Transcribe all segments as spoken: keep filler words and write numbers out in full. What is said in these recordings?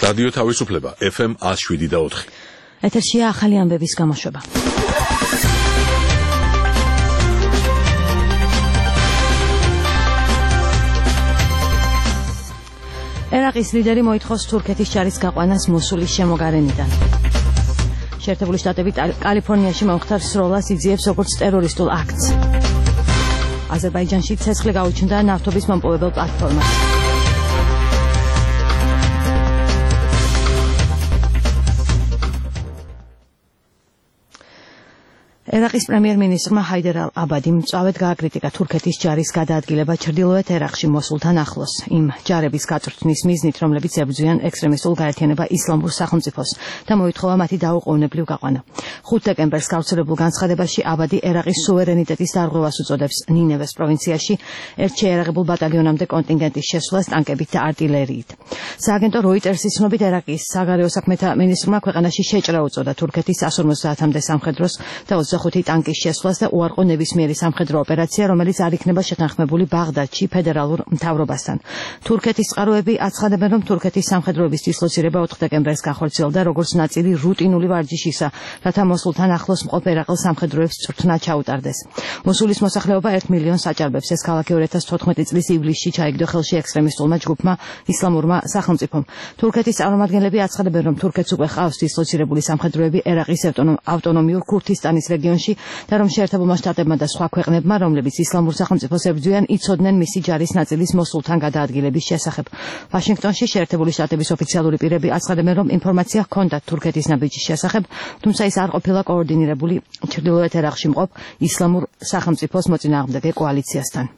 რადიო თავისუფლება ეფ ემ one oh seven და four. ეთერშია ახალი ამბების გამოშვება. ერაყის ლიდერი მოითხოვს თურქეთის ჯარის გაყვანას მოსულის შემოგარენიდან. შეერთებული შტატები კალიფორნიაში მომხდარ სროლას იძიებს როგორც ტერორისტულ აქტს. აზერბაიჯანში ცეცხლი გაუჩნდა ნავთობის მომპოვებელ პლატფორმას. ერაყის პრემიერ-მინისტრმა ჰაიდერ ალ-აბადიმ მწვავედ გააკრიტიკა თურქეთის ჯარის გადაადგილება ჩრდილოეთ ერაყში მოსულთან ახლოს იმ ჯარების გაწვრთნის მიზნით, რომლებიც ებრძვიან ექსტრემისტულ გაერთიანება ისლამურ სახელმწიფოს და მოითხოვა მათი დაუყოვნებლივ გაყვანა. ხუთ დეკემბერს გავრცელებულ განცხადებაში აბადი ერაყის სუვერენიტეტის დარღვევას უწოდებს ნინევეს პროვინციაში ერთ შეიარაღებულ ბატალიონამდე კონტინგენტის შესვლას ტანკებით და არტილერიით. სააგენტო როიტერსის ცნობით ერაყის საგარეო საქმეთა მინისტრმა ქვეყანაში შეჭრა უწოდა თურქეთის one hundred fifty-მდე სამხედროს და ოცდახუთი ტანკის შესვლას და უარყო ნებისმიერი სამხედრო ოპერაცია, რომელიც არ იქნება შეთანხმებული ბაღდადში ფედერალურ მთავრობასთან. თურქეთის წყაროები აცხადებენ, რომ თურქეთის სამხედროების დისლოცირება ოთხ დეკემბერს განხორციელდა როგორც ნაწილი რუტინული ვარჯიშისა, რათა მოსულთან ახლოს მყოფ ერაყელ სამხედროებს წვრთნა ჩაუტარდეს. მოსულის მოსახლეობა ერთ მილიონს აჭარბებს. ეს ქალაქი two thousand fourteen წლის ივლისში ჩაიგდო ხელში ექსტრემისტულმა ჯგუფმა ისლამურმა სახელმწიფომ. თურქეთის წარმომადგენლები აცხადებენ, რომ თურქეთს უკვე ჰყავს დისლოცირებული სამხედროები ერაყის ავტონომიურ ქურთისტანის რეგიონში და რომ შეერთებულმა შტატებმა და სხვა ქვეყნებმა, რომლებიც ისლამურ სახელმწიფოს ებრძვიან, იცოდნენ მისი ჯარის ნაწილის მოსულთან გადაადგილების შესახებ. ვაშინგტონში შეერთებული შტატების ოფიციალური პირები აცხადებენ, რომ ინფორმაცია ჰქონდათ თურქეთის ნაბიჯის შესახებ, თუმცა ის არ ყოფილა კოორდინირებული ჩრდილოეთ ერაყში მყოფ ისლამურ სახელმწიფოს მოწინააღმდეგე კოალიციასთან.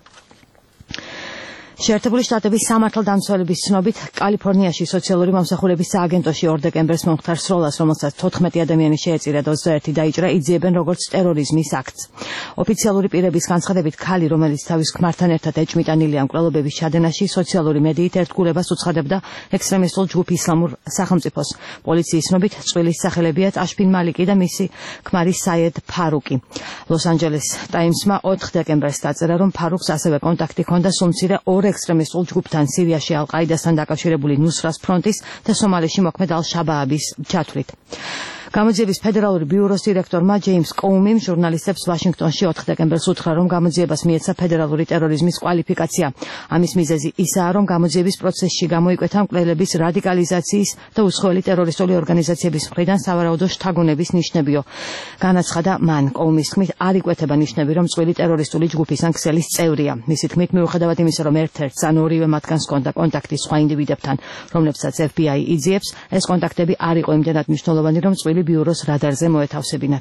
შეერთებული შტატების სამართალდამცველების ცნობით, კალიფორნიაში სოციალური მომსახურების სააგენტოში ორ დეკემბერს მომხდარ სროლას, რომელსაც თოთხმეტი ადამიანი შეეწირა და ოცდაერთი დაიჭრა, იძიებენ როგორც ტერორიზმის აქტს. ოფიციალური პირების განცხადებით, ქალი, რომელიც თავის ქმართან ერთად ეჭმიტანილია მკვლელობების ჩადენაში, სოციალური მედიით ერთგულებას უცხადებდა ექსტრემისტულ ჯგუფ ისლამურ სახელმწიფოს. პოლიციის ცნობით, წვილის სახელებია აშფინ მალიკი და მისი ქმარი საიედ ფარუკი. ლოს-ანჯელეს ტაიმსმა ოთხ დეკემბერს დაწერა, რომ ფარუკს ასევე კონტაქტი ჰქონდა სუმცირე ორ ექსტრემისტულ ჯგუფთან სირიაში ალ-ყაიდასთან დაკავშირებული ნუსრას ფრონტის და სომალიში მოქმედ ალ-შაბააბის ჩათვლით. გამოძიების ფედერალური ბიუროს დირექტორმა ჯეიმს კოუმიმ ჟურნალისტებს ვაშინგტონში ოთხ დეკემბერს უთხრა, რომ გამოძიებას მიეცა ფედერალური ტერორიზმის კვალიფიკაცია. ამის მიზეზი ისაა, რომ გამოძიების პროცესში გამოიკვეთა მკვლელების რადიკალიზაციის და უცხოელი ტერორისტული ორგანიზაციების მხრიდან სავარაუდო შთაგონების ნიშნებიო. განაცხადა მან, კოუმის თქმით, არ იკვეთება ნიშნები, რომ წვილი ტერორისტული ჯგუფის ან ქსელის წევრია. მისი თქმით, მიუხედავად იმისა, რომ ერთ-ერთს ან ორივე მათგანს ჰქონდა კონტაქტი სხვა ინდივიდებთან, რომლებსაც ეფ ბი აი იძიებს, ეს კონტაქტები არ იყო იმდენად მნიშვნელოვანი, რომ წვილი ბიუროს რადარზე მოეთავსებინათ.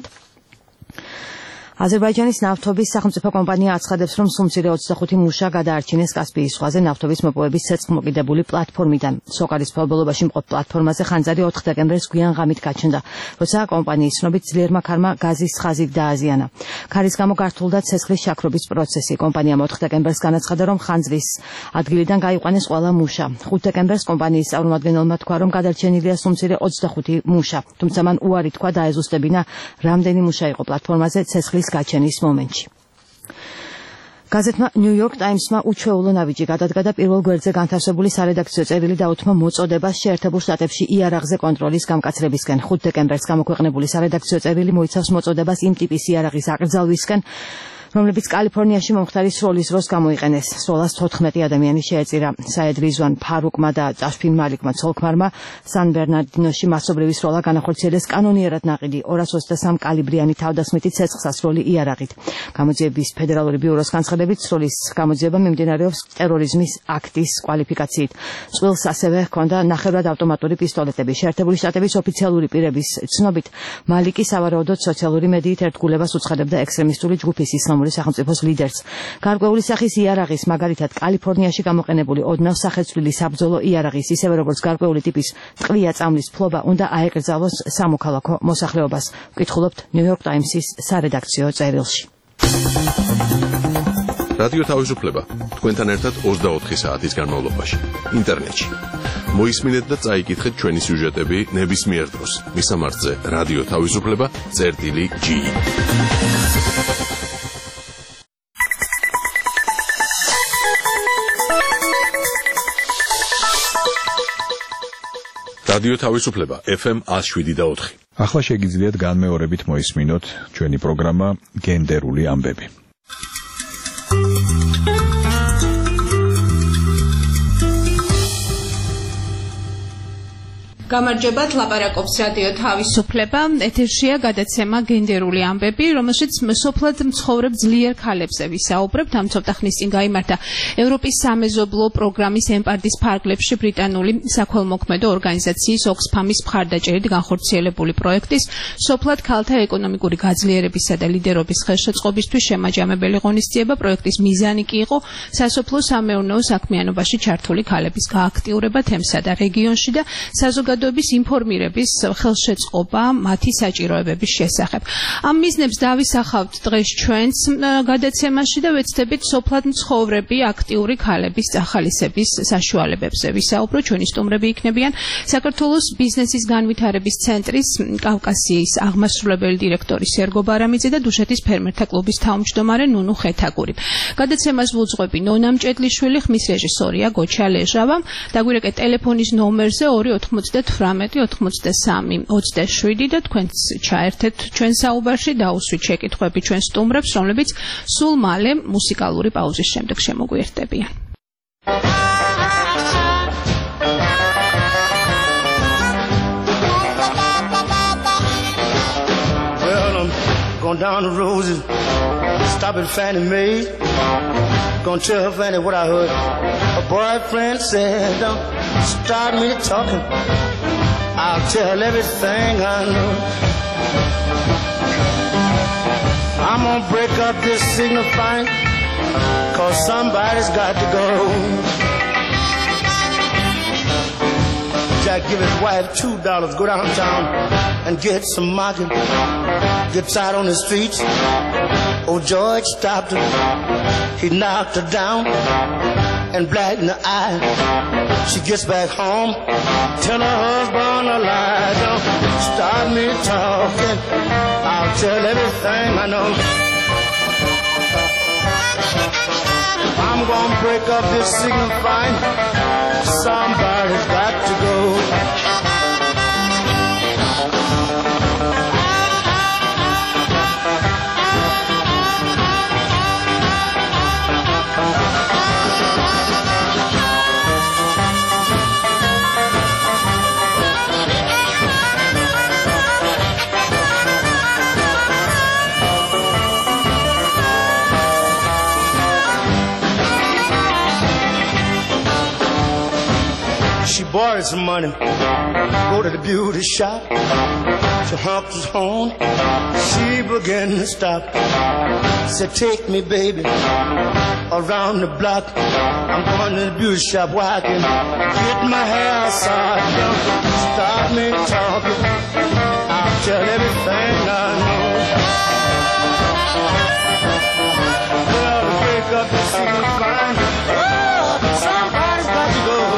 აზერბაიჯანის ნავთობის სახელმწიფო კომპანია აცხადებს, რომ სუმცირე ოცდახუთი მუშა გადაარჩინეს კასპიის ზღვაზე ნავთობის მოპოვების ცეცხლმოკიდებული პლატფორმიდან. სოკარის ფლობელობაში მყოფ პლატფორმაზე ხანძარი ოთხ დეკემბერს გვიან ღამით გაჩნდა, როცა კომპანიის ცნობით ძლიერმა ქარმა გაზის ხაზით დააზიანა. ქარის გამო გართულდა ცეცხლის შაქრობის პროცესი. კომპანიამ ოთხ დეკემბერს განაცხადა, რომ ხანძრის ადგილიდან გაიყვანეს ყველა მუშა. ხუთ დეკემბერს კომპანიის წარმომადგენელმა თქვა, რომ გადარჩენილია სუმცირე ოცდახუთი მუშა, თუმცა მან უარი თქვა დაეზუსტებინა, რამდენი მუშა იყო პლატფორმაზე ცეცხლის გაჩენის მომენტში. გაზეთმა New York Times-მა უჩვეულო ნაბიჯი გადადგა და პირველ გვერდზე განთავსებული სარედაქციო წერილი დაუთმო მოწოდებას შეერთებულ შტატებში იარაღზე კონტროლის გამკაცრებისკენ. ხუთ დეკემბერს გამოქვეყნებული სარედაქციო წერილი მოიცავს მოწოდებას იმ ტიპის იარაღის აკრძალვისკენ, რომლებიც კალიფორნიაში მომხდარი სროლის დროს გამოიყენეს. სროლას თოთხმეტი ადამიანი შეეწირა. საედ რიზვან ფარუკმა და აშფინ მალიკმა ცოლ-ქმარმა სან ბერნარდინოში მასობრივი სროლა განახორციელეს კანონიერად ნაყიდი ორას ოცდასამ კალიბრიანი თავდასხმითი ცეცხლსასროლი იარაღით. გამოძიების ფედერალური ბიუროს განცხადებით, სროლის გამოძიება მიმდინარეობს ტერორიზმის აქტის კვალიფიკაციით. წყვილს ასევე ჰქონდა ნახევრად ავტომატური პისტოლეტები. შეერთებული შტატების ოფიციალური პირების ცნობით, მალიკი სავარაუდოდ სოციალური მედიით ერთგულებას უცხადებდა ექსტრემისტული ჯგუფის ისლამური სახელმწიფოს ლიდერს. გარკვეული სახის იარაღის, მაგალითად კალიფორნიაში გამოყენებული ოდნავ სახეცვლილი საბრძოლო იარაღის, ისევე როგორც გარკვეული ტიპის ტყვია წამლის ფლობა უნდა აეკრძალოს სამოქალაქო მოსახლეობას. ვკითხულობთ New York Times-ის სარედაქციო წერილში. რადიო თავისუფლება თქვენთან ერთად ოცდაოთხი საათის განმავლობაში ინტერნეტში. მოისმინეთ და წაიკითხეთ ჩვენი სიუჟეტები ნებისმიერ დროს. მისამართზე რადიო თავისუფლება წერტილი ჯი. რადიო თავისუფლება F M one oh seven და four. ახლა შეგიძლიათ განმეორებით მოისმინოთ ჩვენი პროგრამა გენდერული ამბები. გამარჯობათ, ლაპარაკობს რადიო თავისუფლება. ეთერშია გადაცემა გენდერული ამბები, რომელშიც სოფლად მცხოვრებ ძლიერ ქალებზე ვისაუბრებთ. ამ ცოტა ხნის წინ გაიმართა ევროპის სამეზობლო პროგრამის ემპარდის ფარგლებში ბრიტანული საქველმოქმედო ორგანიზაციის ოქსფამის მხარდაჭერით განხორციელებული პროექტის სოფლად ქალთა ეკონომიკური გაძლიერებისა და ლიდერობის ხელშეწყობისთვის შემაჯამებელი ღონისძიება. პროექტის მიზანი კი იყო სასოფლო სამეურნეო საქმიანობაში ჩართული ქალების გააქტიურება თემსა და რეგიონში და საზოგადოების ინფორმირების ხელშეწყობა მათი საჭიროებების შესახებ. ამ მიზნებს დავისახავთ დღეს ჩვენს გადაცემაში და ვეცდებით სოფლად მცხოვრები აქტიური ქალების წახალისების საშუალებებზე ვისაუბრო. ჩვენი სტუმრები იქნებიან საქართველოს ბიზნესის განვითარების ცენტრის კავკასიის აღმასრულებელი დირექტორი სერგო ბარამიძე და დუშეთის ფერმერთა კლუბის თავმჯდომარე ნუნუ ხეთაგური. გადაცემას ვუძღვები ნონა მჭედლიშვილი, ხმის რეჟისორია გოჩა ლეჟავა. დაგვირეკეთ ტელეფონის ნომერზე ორი ოთხმოცდაათი ოცდაათი ოცდაშვიდი და თქვენც ჩაერთეთ ჩვენ საუბარში დაუსვით შეკითხვები ჩვენ სტუმრებს, რომლებიც სულ მალე მუსიკალური პაუზის შემდეგ შემოგვიერთდებიან. Well, I'm going down the roses, stopping Fannie Mae. Gonna tell Fannie what I heard. A boyfriend said, don't start me talking. I'll tell everything I know. I'm gonna break up this signifying, cause somebody's got to go. Jack give his wife two dollars, go downtown and get some market. Gets out on the streets. Oh, George stopped her. He knocked her down and black in the eye. She gets back home, tell her husband a lie. Don't start me talking, I'll tell everything I know. I'm gonna break up this signifying, somebody's got to go. She borrowed some money, go to the beauty shop. She honked his horn, she began to stop. Said, take me, baby, around the block. I'm going to the beauty shop where I can get my hair started. Don't stop me talking, I'll tell everything I know. Well, to break up the secret fine, oh, somebody's got to go.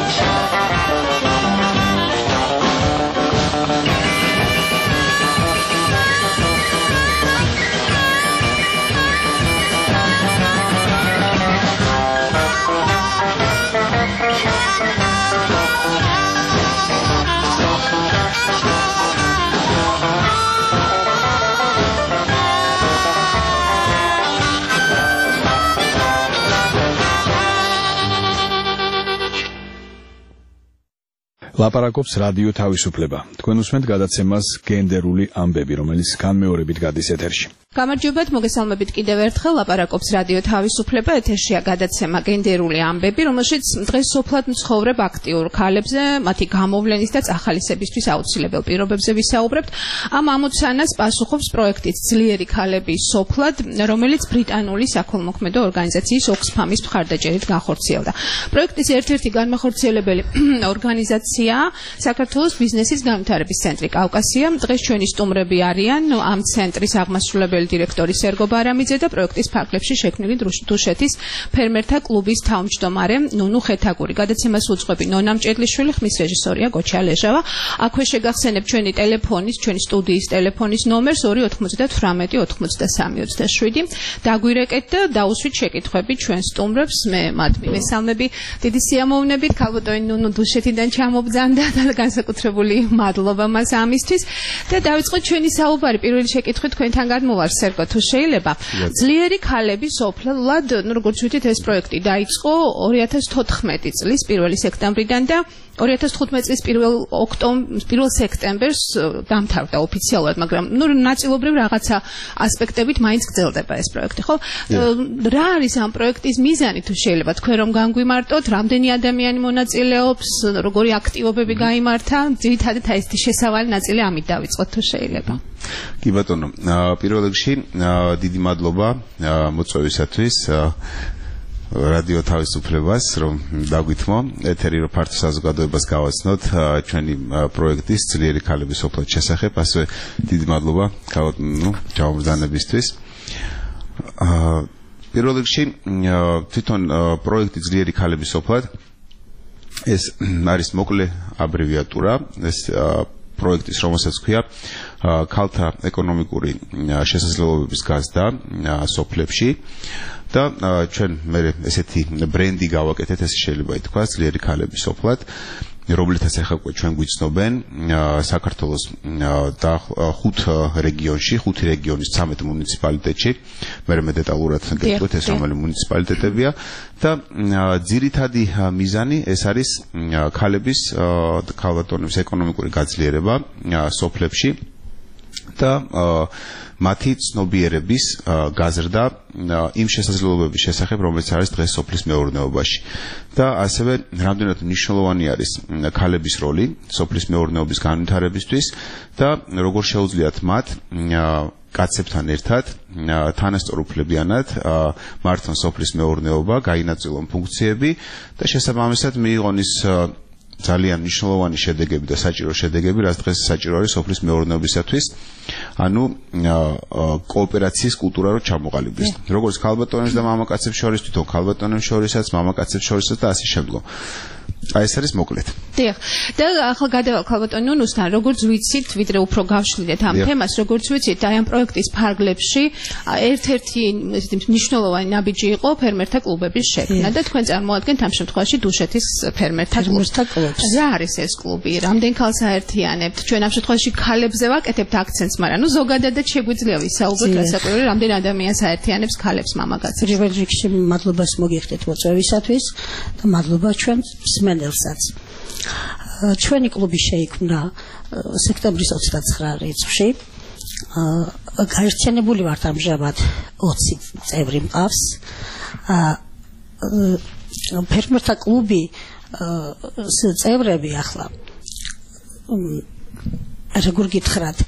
ლაპარაკობს რადიო თავისუფლება. თქვენ უსმენთ გადაცემას გენდერული ამბები, რომელიც განმეორებით გადის ეთერში. გამარჯობათ, მოგესალმებით კიდევ ერთხელ. ლაპარაკობს რადიო თავისუფლება, ეთერშია გადაცემა გენდერული ამბები, რომელშიც დღეს სოფლად მცხოვრებ აქტიურ ქალებზე, მათი გამოვლენის და წახალისებისთვის აუცილებელ პირობებზე ვისაუბრებთ. ამ ამოცანას პასუხობს პროექტით ძლიერი ქალები სოფლად, რომელიც ბრიტანული საქველმოქმედო ორგანიზაციის ოქსფამის მხარდაჭერით განხორციელდა. პროექტის ერთ-ერთი განმახორციელებელი ორგანიზაცია საქართველოს ბიზნესის განვითარების ცენტრი კავკასია. დღეს ჩვენი სტუმრები არიან ამ ცენტრის აღმასრულებელი პირველი დირექტორი სერგო ბარამიძე და პროექტის ფარგლებში შექმნილი დუშეთის ფერმერთა კლუბის თავმჯდომარე ნუნუ ხეთაგური. გადაცემას უძღვები ნონა მჭედლიშვილი, ხმის რეჟისორია გოჩა ლეჟავა. აქვე შეგახსენებ ჩვენი ტელეფონის, ჩვენი სტუდიის ტელეფონის ნომერს ორი ოთხმოცდათვრამეტი ოცდასამი ოცდაშვიდი. დაგვირეკეთ და დაუსვით შეკითხვები ჩვენ სტუმრებს. მე მათ მესალმები დიდი სიამოვნებით. ქალბატონი ნუნუ დუშეთიდან ჩამობძანდა და განსაკუთრებული მადლობა მას ამისთვის. და დავიწყოთ ჩვენი საუბარი. პირველი შეკითხვით თქვენთან გადმოვარ სერგო, თუ შეიძლება. ძლიერი ქალები სოფლად, ну როგორც ვთქვით, ეს პროექტი დაიწყო ორი ათას თოთხმეტი წლის პირველი სექტემბრიდან და ორი ათას თხუთმეტი წლის პირველ ოქტომბერს, პირველ სექტემბერს დამთავრდა ოფიციალურად, მაგრამ ну ნაწილობრივ რაღაცა ასპექტებით მაინც გრძელდება ეს პროექტი, ხო? რა არის ამ პროექტის მიზანი, თუ შეიძლება თქვენ რომ განგვიმარტოთ, რამდენი ადამიანი მონაწილეობს, როგორი აქტივობები გაიმართა, ძირითადად აი ეს შესავალი ნაწილი ამით დავიწყოთ, თუ შეიძლება. კი ბატონო, პირველ რიგში დიდი მადლობა მოწვევისათვის რადიო თავისუფლებას, რომ დაგვითმო ეთერი რო ფართო საზოგადოებას გავაცნოთ ჩვენი პროექტის ძლიერი ქალების სოფლად შესახებ, ასევე დიდი მადლობა ну ჯამბრძანებისთვის. პირველ რიგში თვითონ პროექტი ძლიერი ქალების სოფლად ეს არის მოკლე აბრევიატურა, ეს პროექტის, რომელსაც ქვია ქალთა ეკონომიკური შესაძლებლობების გაზრდა სოფლებში და ჩვენ მე ესეთი ბრენდი გავაკეთეთ, ეს შეიძლება ითქვას, ძლიერი ქალების სოფლად, რომლითაც ახლა ჩვენ გვიცნობენ საქართველოს და ხუთ რეგიონში, ხუთი რეგიონის ცამეტ მუნიციპალიტეტში, მე მე დეტალურად გეტყვით ეს რომელი მუნიციპალიტეტებია და ძირითადი მიზანი ეს არის ქალების და ქალბატონების ეკონომიკური გაძლიერება სოფლებში და მათი ცნობიერების გაზრდა იმ შესაძლებლობების შესახებ, რომელიც არის დღეს სოფლის მეურნეობაში. და ასევე რამდენად მნიშვნელოვანი არის ქალების როლი სოფლის მეურნეობის განვითარებისთვის და როგორ შეუძლიათ მათ კაცებთან ერთად თანასწორუფლებიანად მართონ სოფლის მეურნეობა, გაინაწილონ ფუნქციები და შესაბამისად მიიღონ ის ძალიან მნიშვნელოვანი შედეგები და საჭირო შედეგები, რაც დღეს საჭირო არის სოფლის მეურნეობისათვის, ანუ კოოპერაციის კულტურა რო ჩამოყალიბდეს. როგორც ქალბატონებს და მამაკაცებს შორის, თვითონ ქალბატონებს შორისაც, მამაკაცებს შორისაც და ასე შემდგომ. აი ეს არის მოკლედ. დიახ. და ახლა გადავალ ქალბატონ ნუნუსთან, როგორც ვიცით, ვიდრე უფრო გავშლიდეთ ამ თემას, როგორც ვიცით, აი ამ პროექტის ფარგლებში ერთ-ერთი ესეთი მნიშვნელოვანი ნაბიჯი იყო ფერმერთა კლუბების შექმნა და თქვენ წარმოადგენთ ამ შემთხვევაში დუშეთის ფერმერთა კლუბს. რა არის ეს კლუბი? რამდენ ქალს აერთიანებთ? ჩვენ ამ შემთხვევაში ქალებზე ვაკეთებთ აქცენტს, მაგრამ ნუ ზოგადადად შეგვიძლია ვისაუბროთ, რასაკვირველია, რამდენ ადამიანს აერთიანებს ქალებს, მამაკაცებს. პირველ რიგში მადლობას მოგიხდეთ მოწვევისათვის და მადლობა ჩვენ მსმენელსაც. ჩვენი კლუბი შეიქმნა სექტემბრის ოცდაცხრა რიცხვში. გაერთიანებული ვართ ამჟამად ოცი წევრი მყავს. ფერმერთა კლუბი წევრები ახლა როგორ გითხრათ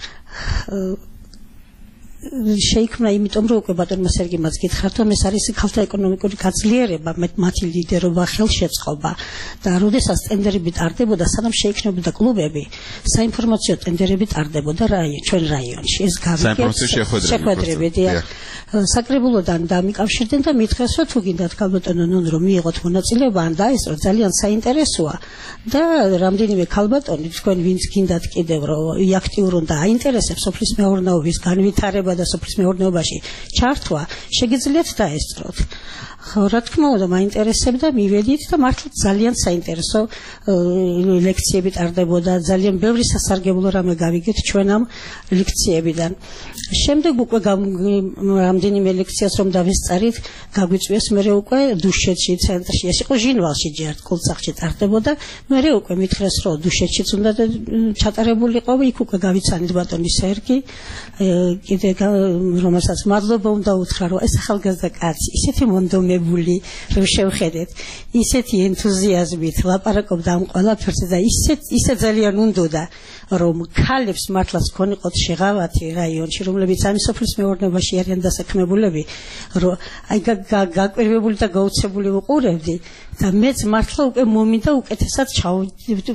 შეიქმნა იმიტომ რომ უკვე ბატონმა სერგიმაც გითხრათ რომ ეს არის ქალთა ეკონომიკური გაძლიერება, მათი ლიდერობა, ხელშეწყობა და როდესაც ტენდერები ტარდებოდა, სანამ შეიქმნებოდა კლუბები, საინფორმაციო ტენდერები ტარდებოდა რაიონ ჩვენ რაიონში. ეს გავიგეთ შეხვედრები საკრებულოდან დამიკავშირდნენ და მითხრეს რომ თუ გინდათ ქალბატონო ნუნუ რომ მიიღოთ მონაწილეობა ან დაესწრო, ძალიან საინტერესოა და რამდენიმე ქალბატონი თქვენ ვინც გინდათ კიდევ რომ აქტიურონ და აინტერესებს სოფლის მეურნეობის განვითარება და სოფლის მეურნეობაში ჩართვა, შეგიძლიათ დაესწროთ. რა თქმა უნდა, მაინტერესებდა, მივედით და მართლა ძალიან საინტერესო ლექციები ტარდებოდა, ძალიან ბევრი სასარგებლო რამე გავიგეთ ჩვენ ამ ლექციებიდან. შემდეგ უკვე რამდენიმე ლექციას რომ დავესწარით, გაგვიწვიეს მერე უკვე დუშეთში, ცენტრში, ეს იყო ჟინვალში ჯერ კულცახში ტარდებოდა, მერე უკვე მითხრეს რომ დუშეთშიც უნდა ჩატარებულიყო, იქ უკვე გავიცანით ბატონი სერგი, კიდე რომელსაც მადლობა უნდა უთხრა, რომ ეს ახალგაზრდა კაცი ისეთი მონდომებული რომ შევხედეთ, ისეთი ენთუზიაზმით ლაპარაკობდა ამ ყველაფერზე და ისეთ ისე ძალიან უნდოდა რომ ქალებს მართლაც ქონიყოთ შეღავათი რაიონში, რომლებიც ამ სოფლის მეურნეობაში არიან დასაქმებულები, რომ აი გაკვირვებული და გაუცებული უყურებდი და მეც მართლა უკვე მომინდა უკეთესად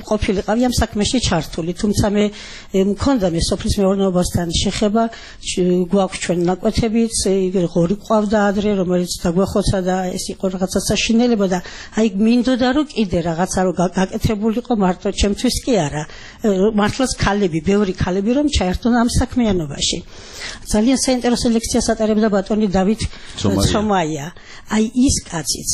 ყოფილიყავი ამ საქმეში ჩართული, თუმცა მე მქონდა მე სოფლის მეურნეობასთან შეხება გვაქვს ჩვენ ნაკვეთებიც, ღორი ყავდა ადრე, რომელიც დაგვეხოცა და ეს იყო რაღაცა საშინელება და აი მინდოდა რომ კიდე რაღაცა რომ გაკეთებულიყო მარტო ჩემთვის კი არა. მართლაც ქალები, ბევრი ქალები რომ ჩაერთონ ამ საქმიანობაში. ძალიან საინტერესო ლექციას ატარებდა ბატონი დავით სომაია. აი ის კაციც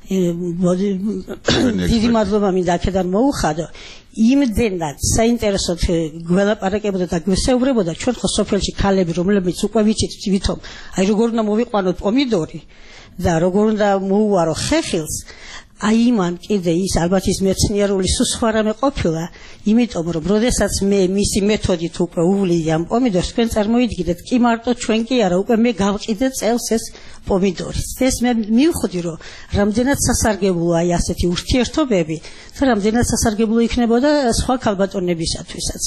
დიდი მადლობა მინდა აქედან მოუხადო. იმდენად საინტერესოდ გველაპარაკებოდა და გვესეუბრებოდა ჩვენ ხო სოფელში ქალები რომლებიც უკვე ვიცით თვითონ აი როგორ უნდა მოვიყვანოთ პომიდორი და როგორ უნდა მოუვარო ხეხილს აი მან კიდე ის ალბათ ის მეცნიერული სუსხარამე ყოფილა იმიტომ რომ როდესაც მე მისი მეთოდით უკვე უვლი ამ პომიდორს თქვენ წარმოიდგინეთ კი მარტო ჩვენ კი არა უკვე მე გავყიდე წელს ეს პომიდორი ეს მე მივხვდი რომ რამდენად სასარგებლოა აი ასეთი ურთიერთობები და რამდენად სასარგებლო იქნებოდა სხვა ქალბატონებისათვისაც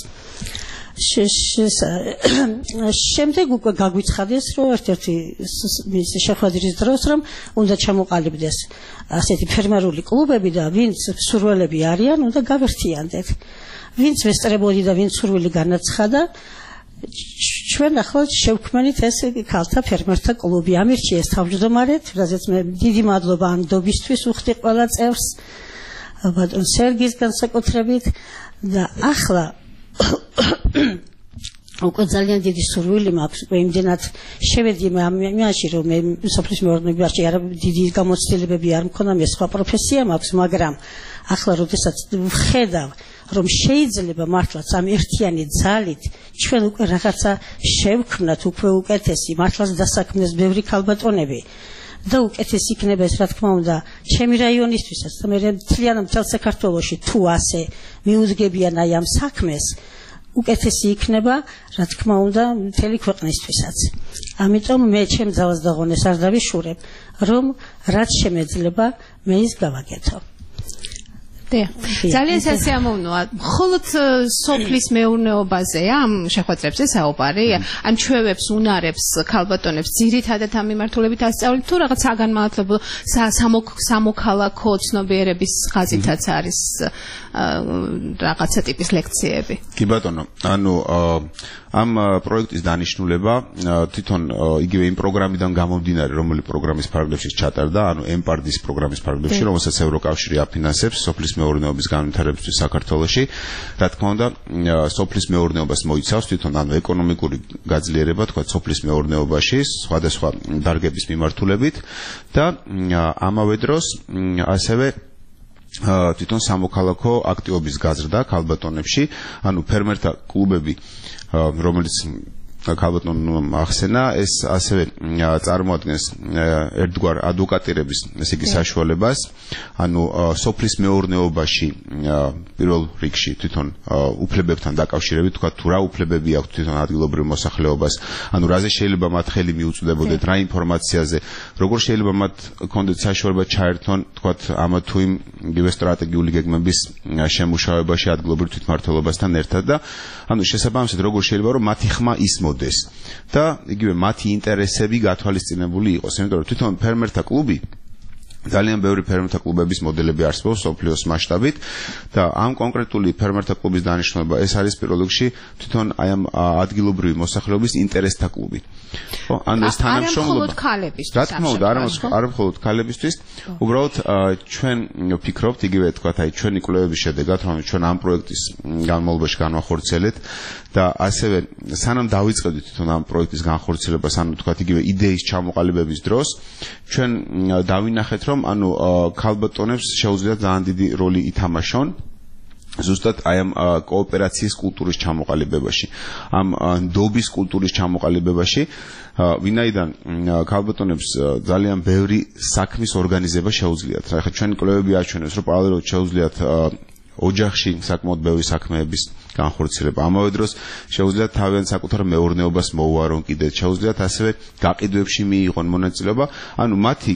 შემდეგ უკვე გაგვიცხადეს რომ ერთ-ერთი მის შეხვედრის დროს რომ უნდა ჩამოყალიბდეს ასეთი ფერმერული კლუბები და ვინც სურვილები არიან უნდა გავერთიანდეთ ვინც მესწრებოდი და ვინც სურვილი განაცხადა ჩვენ ახლა შევქმნით ეს ქალთა ფერმერთა კლუბი ამირჩიეს თავმჯდომარედ რაზეც მე დიდი მადლობა ამ დობისთვის უხდი ყველა წევრს ბატონ სერგის განსაკუთრებით და ახლა უკვე ძალიან დიდი სურვილი მაქვს უკვე იმდენად შევედი მე ამაში რომ მე სოფლის მეურნეობაში არა დიდი გამოცდილებები არ მქონდა მე სხვა პროფესია მაქვს მაგრამ ახლა როდესაც ვხედავ რომ შეიძლება მართლაც ამ ერთიანი ძალით ჩვენ უკვე რაღაცა შევქმნათ უკვე უკეთესი მართლაც დასაქმნეს ბევრი ქალბატონები და უკეთესი იქნება ეს რა თქმა უნდა ჩემი რაიონისთვისაც და მე მთლიან მთელ საქართველოში თუ ასე მიუძგებიან აი ამ საქმეს უკეთესი იქნება რა თქმა უნდა მთელი ქვეყნისთვისაც ამიტომ მე ჩემ ძალას და ღონეს არ დავიშურებ რომ რაც შემეძლება მე ის გავაკეთო ძალიან სასიამოვნოა. მხოლოდ სოფლის მეურნეობაზე ამ შეხვედრებზე საუბარი, ამ ჩვევებს, უნარებს, ქალბატონებს ძირითადად ამ მიმართულებით ასწავლით თუ რაღაც საგანმანათლებლო სამოქალაქო ცნობიერების ხაზითაც არის რაღაცა ტიპის ლექციები. კი ბატონო, ანუ ამ პროექტის დანიშნულება თვითონ იგივე იმ პროგრამიდან გამომდინარე, რომელი პროგრამის ფარგლებში ჩატარდა, ანუ ემპარდის პროგრამის ფარგლებში, რომელსაც ევროკავშირი აფინანსებს სოფლის მეურნეობის განვითარებისთვის საქართველოში. რა თქმა უნდა, სოფლის მეურნეობას მოიცავს თვითონ ანუ ეკონომიკური გაძლიერება, თქვა სოფლის მეურნეობაში, სხვადასხვა დარგების მიმართულებით და ამავე დროს ასევე თვითონ სამოქალაქო აქტივობის გაზრდა ქალბატონებში, ანუ ფერმერთა კლუბები, რომელიც ქალბატონმა ახსენა, ეს ასევე წარმოადგენს ერთგვარ ადვოკატირების, ესე იგი საშუალებას, ანუ სოფლის მეურნეობაში პირველ რიგში თვითონ უფლებებთან დაკავშირებით, თქვა თუ რა უფლებები აქვს თვითონ ადგილობრივ მოსახლეობას, ანუ რაზე შეიძლება მათ ხელი მიუწვდებოდეთ, რა ინფორმაციაზე, როგორ შეიძლება მათ კონდეთ საშუალება ჩაერთონ, თქვა ამა თუ იმ იგივე სტრატეგიული გეგმების შემუშავებაში ადგილობრივ თვითმმართველობასთან ერთად და ანუ შესაბამისად როგორ შეიძლება რომ მათი ხმა ისმო და იგივე მათი ინტერესები გათვალისწინებული იყოს. იმიტომ რომ თვითონ ფერმერთა კლუბი ძალიან ბევრი ფერმერთა კლუბების მოდელები არსებობს სოფლიოს მასშტაბით და ამ კონკრეტული ფერმერთა კლუბის დანიშნულება ეს არის პირველ რიგში თვითონ აი ამ ადგილობრივი მოსახლეობის ინტერესთა კლუბი. ხო, ანუ ეს თანამშრომლობა რა თქმა უნდა არა მხოლოდ ქალებისთვის, უბრალოდ ჩვენ ვფიქრობთ იგივე თქვათ აი ჩვენი კვლევების შედეგად რომ ჩვენ ამ პროექტის განმავლობაში განვახორციელეთ და ასევე სანამ დავიწყებდით თვითონ ამ პროექტის განხორციელებას, ანუ თქვათ იგივე იდეის ჩამოყალიბების დროს ჩვენ დავინახეთ რომ ანუ ქალბატონებს შეუძლიათ ძალიან დიდი როლი ითამაშონ ზუსტად აი ამ კოოპერაციის კულტურის ჩამოყალიბებაში, ამ ნდობის კულტურის ჩამოყალიბებაში, ვინაიდან ქალბატონებს ძალიან ბევრი საქმის ორგანიზება შეუძლიათ. რა ხა ჩვენი კვლევები აჩვენებს, რომ პარალელურად შეუძლიათ ოჯახში საკმაოდ ბევრი საქმეების განხორციელება. ამავე დროს შეუძლიათ თავიანთ საკუთარ მეურნეობას მოუარონ კიდე, შეუძლიათ ასევე გაყიდვებში მიიღონ მონაწილეობა, ანუ მათი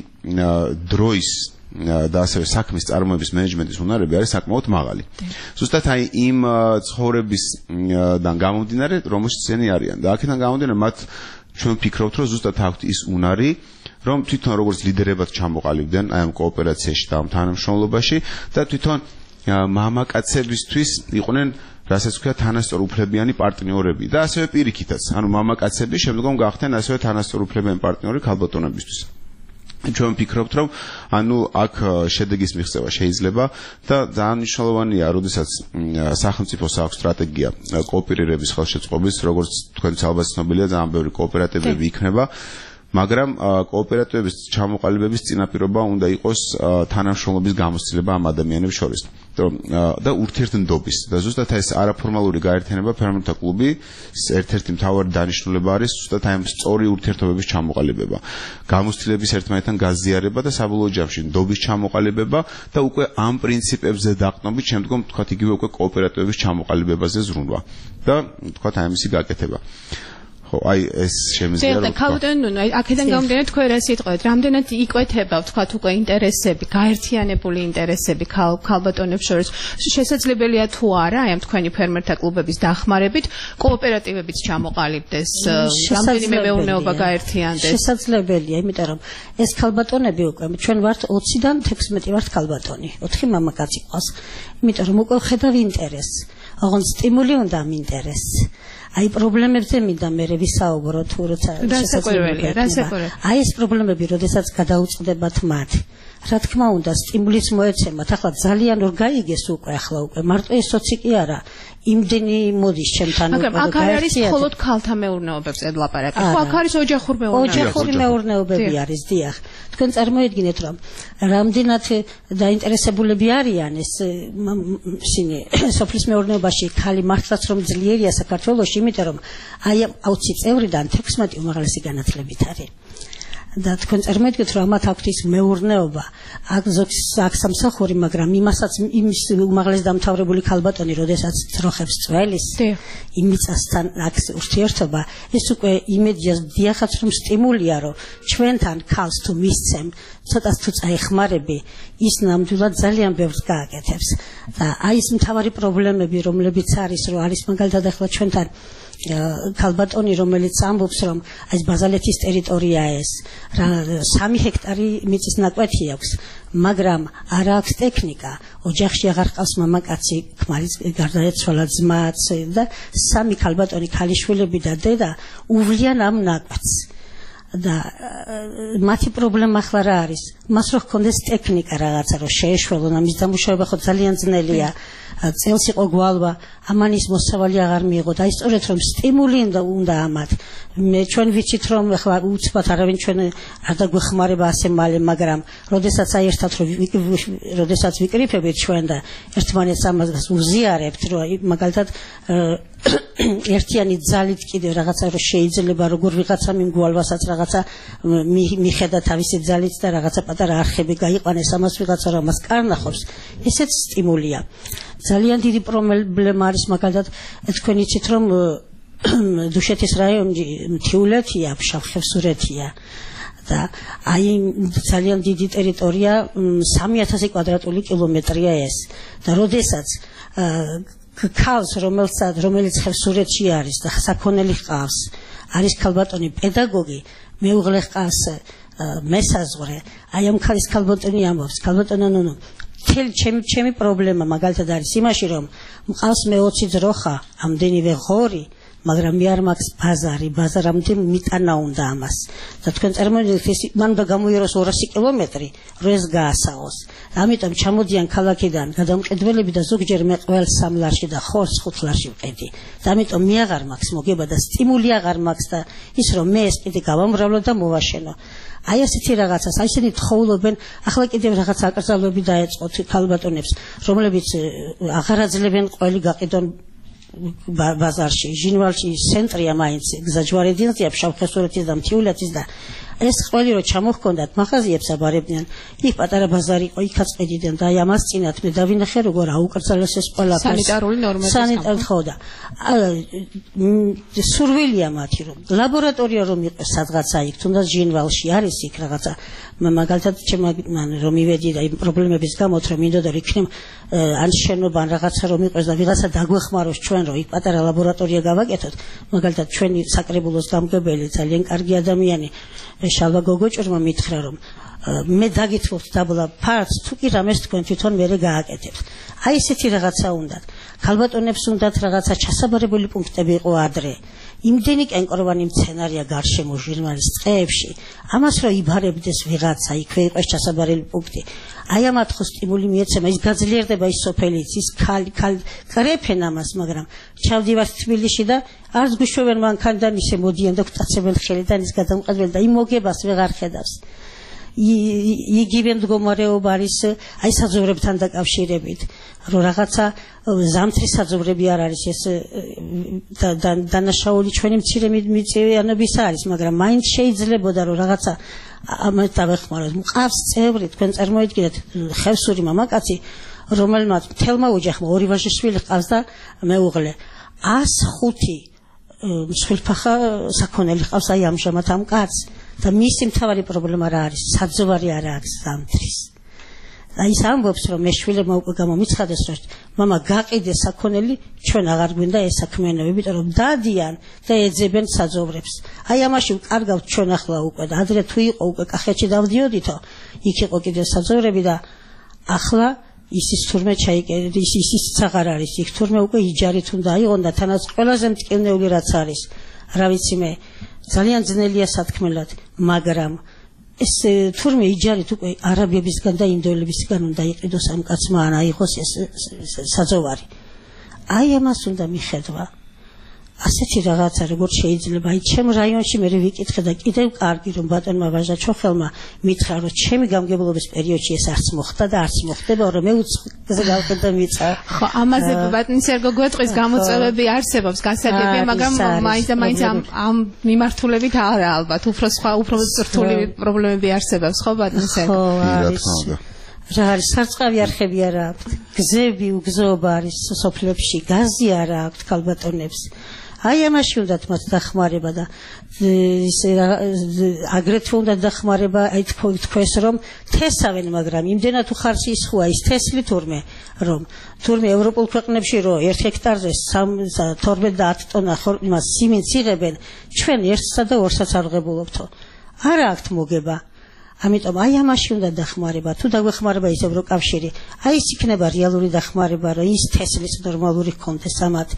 დროის და ასევე საქმის წარმოების მენეჯმენტის უნარები არის საკმაოდ მაღალი. ზუსტად აი იმ ცხოვრებისგან გამომდინარე, რომელშიც ისინი არიან და აქედან გამომდინარე მათ ჩვენ ვფიქრობთ, რომ ზუსტად აქვთ ის უნარი, რომ თვითონ როგორც ლიდერებად ჩამოყალიბდნენ აი ამ კოოპერაციაში და ამ თანამშრომლობაში და თვითონ მამაკაცებისთვის იყვნენ რასაც ქვია თანასწორ უფლებიანი პარტნიორები და ასევე პირიქითაც, ანუ მამაკაცები შემდგომ გახდნენ ასევე თანასწორ უფლებიანი პარტნიორი ქალბატონებისთვის. ჩვენ ვფიქრობთ, რომ ანუ აქ შედეგის მიღწევა შეიძლება და ძალიან მნიშვნელოვანია, როდესაც სახელმწიფოს აქვს სტრატეგია კოოპერირების ხელშეწყობის, როგორც თქვენც ალბათ ცნობილია, ძალიან ბევრი კოოპერატივები იქნება. მაგრამ კოოპერატივების ჩამოყალიბების წინაპირობა უნდა იყოს თანამშრომლობის გამოცდილება ამ ადამიანებს შორის და ურთიერთდობის და ზუსტად ეს არაფორმალური გაერთიანება ფერმერთა კლუბი ერთ-ერთი მთავარი დანიშნულება არის ზუსტად აი ამ სწორი ურთიერთობების ჩამოყალიბება, გამოცდილების ერთმანეთთან გაზიარება და საბოლოო ჯამში ნდობის ჩამოყალიბება და უკვე ამ პრინციპებზე დაყრდნობით შემდგომ თქვათ იგივე უკვე კოოპერატივების ჩამოყალიბებაზე ზრუნვა და თქვათ აი ამისი გაკეთება. ხო, აი ეს შემიძლია რომ ქალბატონო, აი აქედან გამომდინარე თქვენ რა სიტყვით, რამდენად იკვეთება თქვათ უკვე ინტერესები, გაერთიანებული ინტერესები ქალბატონებს შორის. შესაძლებელია თუ არა, აი ამ თქვენი ფერმერთა კლუბების დახმარებით კოოპერატივებიც ჩამოყალიბდეს, რამდენიმე მეურნეობა გაერთიანდეს. შესაძლებელია, იმიტომ რომ ეს ქალბატონები უკვე ჩვენ ვართ ოციდან თექვსმეტი ვართ ქალბატონი, ოთხი მამაკაცი ყავს. იმიტომ რომ უკვე ხედავ ინტერესს, ოღონდ სტიმული უნდა ამ ინტერესს. აი პრობლემებზე მინდა მე ვისაუბრო თუ როცა შესაძლებელია, აი ეს პრობლემები, როდესაც გადაუწყდებათ მათ, რა თქმა უნდა, სტიმულიც მოეცემათ. ახლა ძალიან ორ გაიგეს უკვე, ახლა უკვე მარტო ეს სოცი კი არა, იმდენი მოდის ჩემთან უკვე. მაგრამ აქ არ არის მხოლოდ ქალთა მეურნეობებს ედლაპარაკი. ხო, აქ არის ოჯახური მეურნეობები. ოჯახური მეურნეობები არის, დიახ. თქვენ წარმოიდგინეთ, რომ რამდენად დაინტერესებულები არიან ეს ისინი სოფლის მეურნეობაში ქალი მართლაც რომ ძლიერია საქართველოში, იმიტომ რომ აი ოცი წევრიდან თექვსმეტი უმაღლესი განათლებით არის. და თქვენ წარმოიდგინეთ, რომ ამათ აქვთ ის მეურნეობა, აქ ზოგს აქვს სამსახური, მაგრამ იმასაც იმის უმაღლეს დამთავრებული ქალბატონი, როდესაც ძროხებს წველის, იმიწასთან აქვს ურთიერთობა, ეს უკვე იმედია დიახაც რომ სტიმულია, რომ ჩვენთან ქალს თუ მისცემ, ცოტას თუ წაეხმარები, ის ნამდვილად ძალიან ბევრს გააკეთებს. და აი ეს მთავარი პრობლემები, რომლებიც არის, რომ არის მაგალითად ახლა ჩვენთან ქალბატონი, რომელიც ამბობს, რომ აი ბაზალეთის ტერიტორია ეს სამი ჰექტარი მიწის ნაკვეთი აქვს, მაგრამ არ აქვს ტექნიკა, ოჯახში აღარ ყავს მამაკაცი, ქმარის გარდაეცვალა ძმაც და სამი ქალბატონი, ქალიშვილები და დედა უვლიან ამ ნაკვეთს. და მათი პრობლემა ახლა რა არის? მას რო ჰქონდეს ტექნიკა რაღაცა, რომ შეეშველონ, ამის დამუშავება ხო ძალიან ძნელია. წელს იყო გვალვა, ამან ის მოსავალი აღარ მიიღო და აი სწორედ რომ სტიმული უნდა ამათ. მე ჩვენ ვიცით რომ ახლა უცბად არავინ ჩვენ არ დაგვეხმარება ასე მალე, მაგრამ როდესაც აი ერთად რომ როდესაც ვიკრიფებით ჩვენ და ერთმანეთს ამას უზიარებთ, რომ მაგალითად ერთიანი ძალით კიდევ რაღაცა რომ შეიძლება როგორ ვიღაცამ იმ გვალვასაც რაღაცა მიხედა თავისი ძალით და რაღაცა პატარა არხები გაიყვანეს ამას ვიღაცა რომ ამას კარნახობს, ესეც სტიმულია. ძალიან დიდი პრობლემა არის მაგალითად თქვენ იცით რომ დუშეთის რაიონი მთიულეთია, ფშავ-ხევსურეთია და აი ძალიან დიდი ტერიტორია, სამი ათასი კვადრატული კილომეტრია ეს და როდესაც ქალს რომელსაც რომელიც ხევსურეთში არის და საქონელი ჰყავს, არის ქალბატონი პედაგოგი, მეუღლე ჰყავს მესაზღვრე, აი ამ ქალის ქალბატონი ამბობს, ქალბატონო ნუ თელ ჩემი ჩემი პრობლემა მაგალითად არის იმაში რომ მყავს მე ოცი ძროხა, ამდენივე ღორი, მაგრამ მე არ მაქვს ბაზარი, ბაზარამდე მიტანა უნდა ამას. და თქვენ წარმოიდგინეთ ეს მან უნდა გამოიეროს ორასი კილომეტრი, რომ ეს გაასაოს. ამიტომ ჩამოდიან ქალაქიდან გადამყიდველები და ზოგჯერ მე ყოველ სამლარში და ხორცს ხუთლარში ვყიდი. და ამიტომ მე აღარ მაქვს მოგება და სტიმული აღარ მაქვს და ის რომ მე ეს კიდე გავამრავლო და მოვაშენო. აი ასეთი რაღაცას, აი ესენი თხოვლობენ, ახლა კიდევ რაღაც აკრძალვები დაეწყოთ ქალბატონებს, რომლებიც აღარ აძლევენ ყველი გაყიდონ ბაზარში, ჟინვალში ცენტრია მაინც, გზაჯვარედინზეა, ფშავ-ხევსურეთის და მთიულეთის და ეს ყველი რო ჩამოჰქონდათ მაღაზიებს აბარებდნენ, იქ პატარა ბაზარი იყო, იქაც ყიდდნენ და აი ამას წინათ მე დავინახე როგორ აუკრძალეს ეს ყველაფერს. სანიტარული ნორმების სანიტარ ხო და სურვილია მათი რომ ლაბორატორია რომ იყოს სადღაცა იქ, თუნდაც ჟინვალში არის იქ რაღაცა, მაგალითად ჩემ რომ მივედი და იმ პრობლემების გამო რომ მინდოდა რომ იქნებ ან შენობა ან რაღაცა რომ იყოს და ვიღაცა დაგვეხმაროს ჩვენ რომ იქ პატარა ლაბორატორია გავაკეთოთ, მაგალითად ჩვენი საკრებულოს გამგებელი ძალიან კარგი ადამიანი შალვა გოგოჭურმა მითხრა რომ მე დაგითხოვთ დაბლა ფარც თუ კი რამეს თქვენ თვითონ მერე გააკეთებთ. აი ესეთი რაღაცა უნდათ. ქალბატონებს უნდათ რაღაცა ჩასაბარებელი პუნქტები იყო ადრე. იმდენი კენკროვანი მცენარეა გარშემო ჟურნალის წეებში. ამას რო იბარებდეს ვიღაცა, იქვე იყოს ჩასაბარებელი პუნქტი. აი ამათ ხო სტიმული მიეცემა, ის გაძლიერდება ის სოფელიც, ის ქალი, ქალი კრეფენ ამას, მაგრამ ჩავდივართ თბილისში და არც გვიშვებენ მანქანიდან ისე მოდიან და გვტაცებენ ხელიდან ის გადამყეველი და იმ მოგებას ვეღარ ხედავს. იგივე მდგომარეობა არის აი საძოვრებთან დაკავშირებით, რომ რაღაცა ზამთრის საძოვრები არ არის ეს დანაშაული ჩვენი მცირე მიწვეიანობის არის, მაგრამ მაინც შეიძლებოდა რომ რაღაცა ამას დავეხმაროთ. მყავს წევრი, თქვენ წარმოიდგინეთ ხევსური მამაკაცი, რომელმაც თელმა ოჯახმა ორი ვაჟიშვილი ჰყავს და მეუღლე ას ხუთი მსხვილფახა საქონელი ჰყავს აი ამჟამად ამ კაცს. და მისი მთავარი პრობლემა რა არის? საძოვარი არ აქვს ზამთრის. აი ის ამბობს რომ მე შვილებმა უკვე გამომიცხადეს რომ მამა გაყიდე საქონელი, ჩვენ აღარ გვინდა ეს საქმიანობა, იმიტომ რომ დადიან და ეძებენ საძოვრებს. აი ამაში ვკარგავთ ჩვენ ახლა უკვე და ადრე თუ იყო უკვე კახეთში დავდიოდითო, იქ იყო კიდე საძოვრები და ახლა ისის თურმე ჩაიკერდი, ის ისიც აღარ არის, იქ თურმე უკვე იჯარით უნდა აიღონ და თანაც ყველაზე მტკივნეული რაც არის. რა ვიცი მე ძალიან ძნელია სათქმელად, მაგრამ ეს თურმე იჯარით უკვე არაბებისგან და ინდოელებისგან უნდა იყიდოს ამ კაცმა ან აიღოს ეს საძოვარი. აი ამას უნდა მიხედვა. ასეთი რაღაცა როგორც შეიძლება, აი ჩემ რაიონში მე ვიკითხე და კიდევ კარგი რომ ბატონმა ვაჟა ჩოხელმა მითხრა რომ ჩემი გამგებლობის პერიოდში ეს არც მოხდა და არც მოხდება, რომ მე უცხოზე გავხედა მიწა. ხო, ამაზე ბატონი სერგო გვეტყვის გამოწვევები არსებობს, გასაგებია, მაგრამ მაინც და მაინც ამ ამ მიმართულებით არა ალბათ, უფრო სხვა, უფრო რთული პრობლემები არსებობს, ხო ბატონი სერგო? ხო, არის. რა არის სარწყავი არხები არ აქვს, გზები უგზოობა არის სოფლებში, გაზი არ აქვს ქალბატონებს. აი ამაში უნდათ მათ დახმარება და ისე აგრეთვე უნდა დახმარება, აი თქვეს რომ თესავენ, მაგრამ იმდენად უხარსის ხოა ის თესლი თურმე, რომ თურმე ევროპულ ქვეყნებში რო ერთ ჰექტარზე თორმეტ ტონა იმას სიმინდს იღებენ, ჩვენ ერთსა და ორსაც არ ვღებულობთო. არა აქვთ მოგება. ამიტომ აი ამაში უნდა დახმარება. თუ დაგვეხმარება ის ევროკავშირი, აი ის იქნება რეალური დახმარება, რომ ის თესლის ნორმალური ჰქონდეს ამათ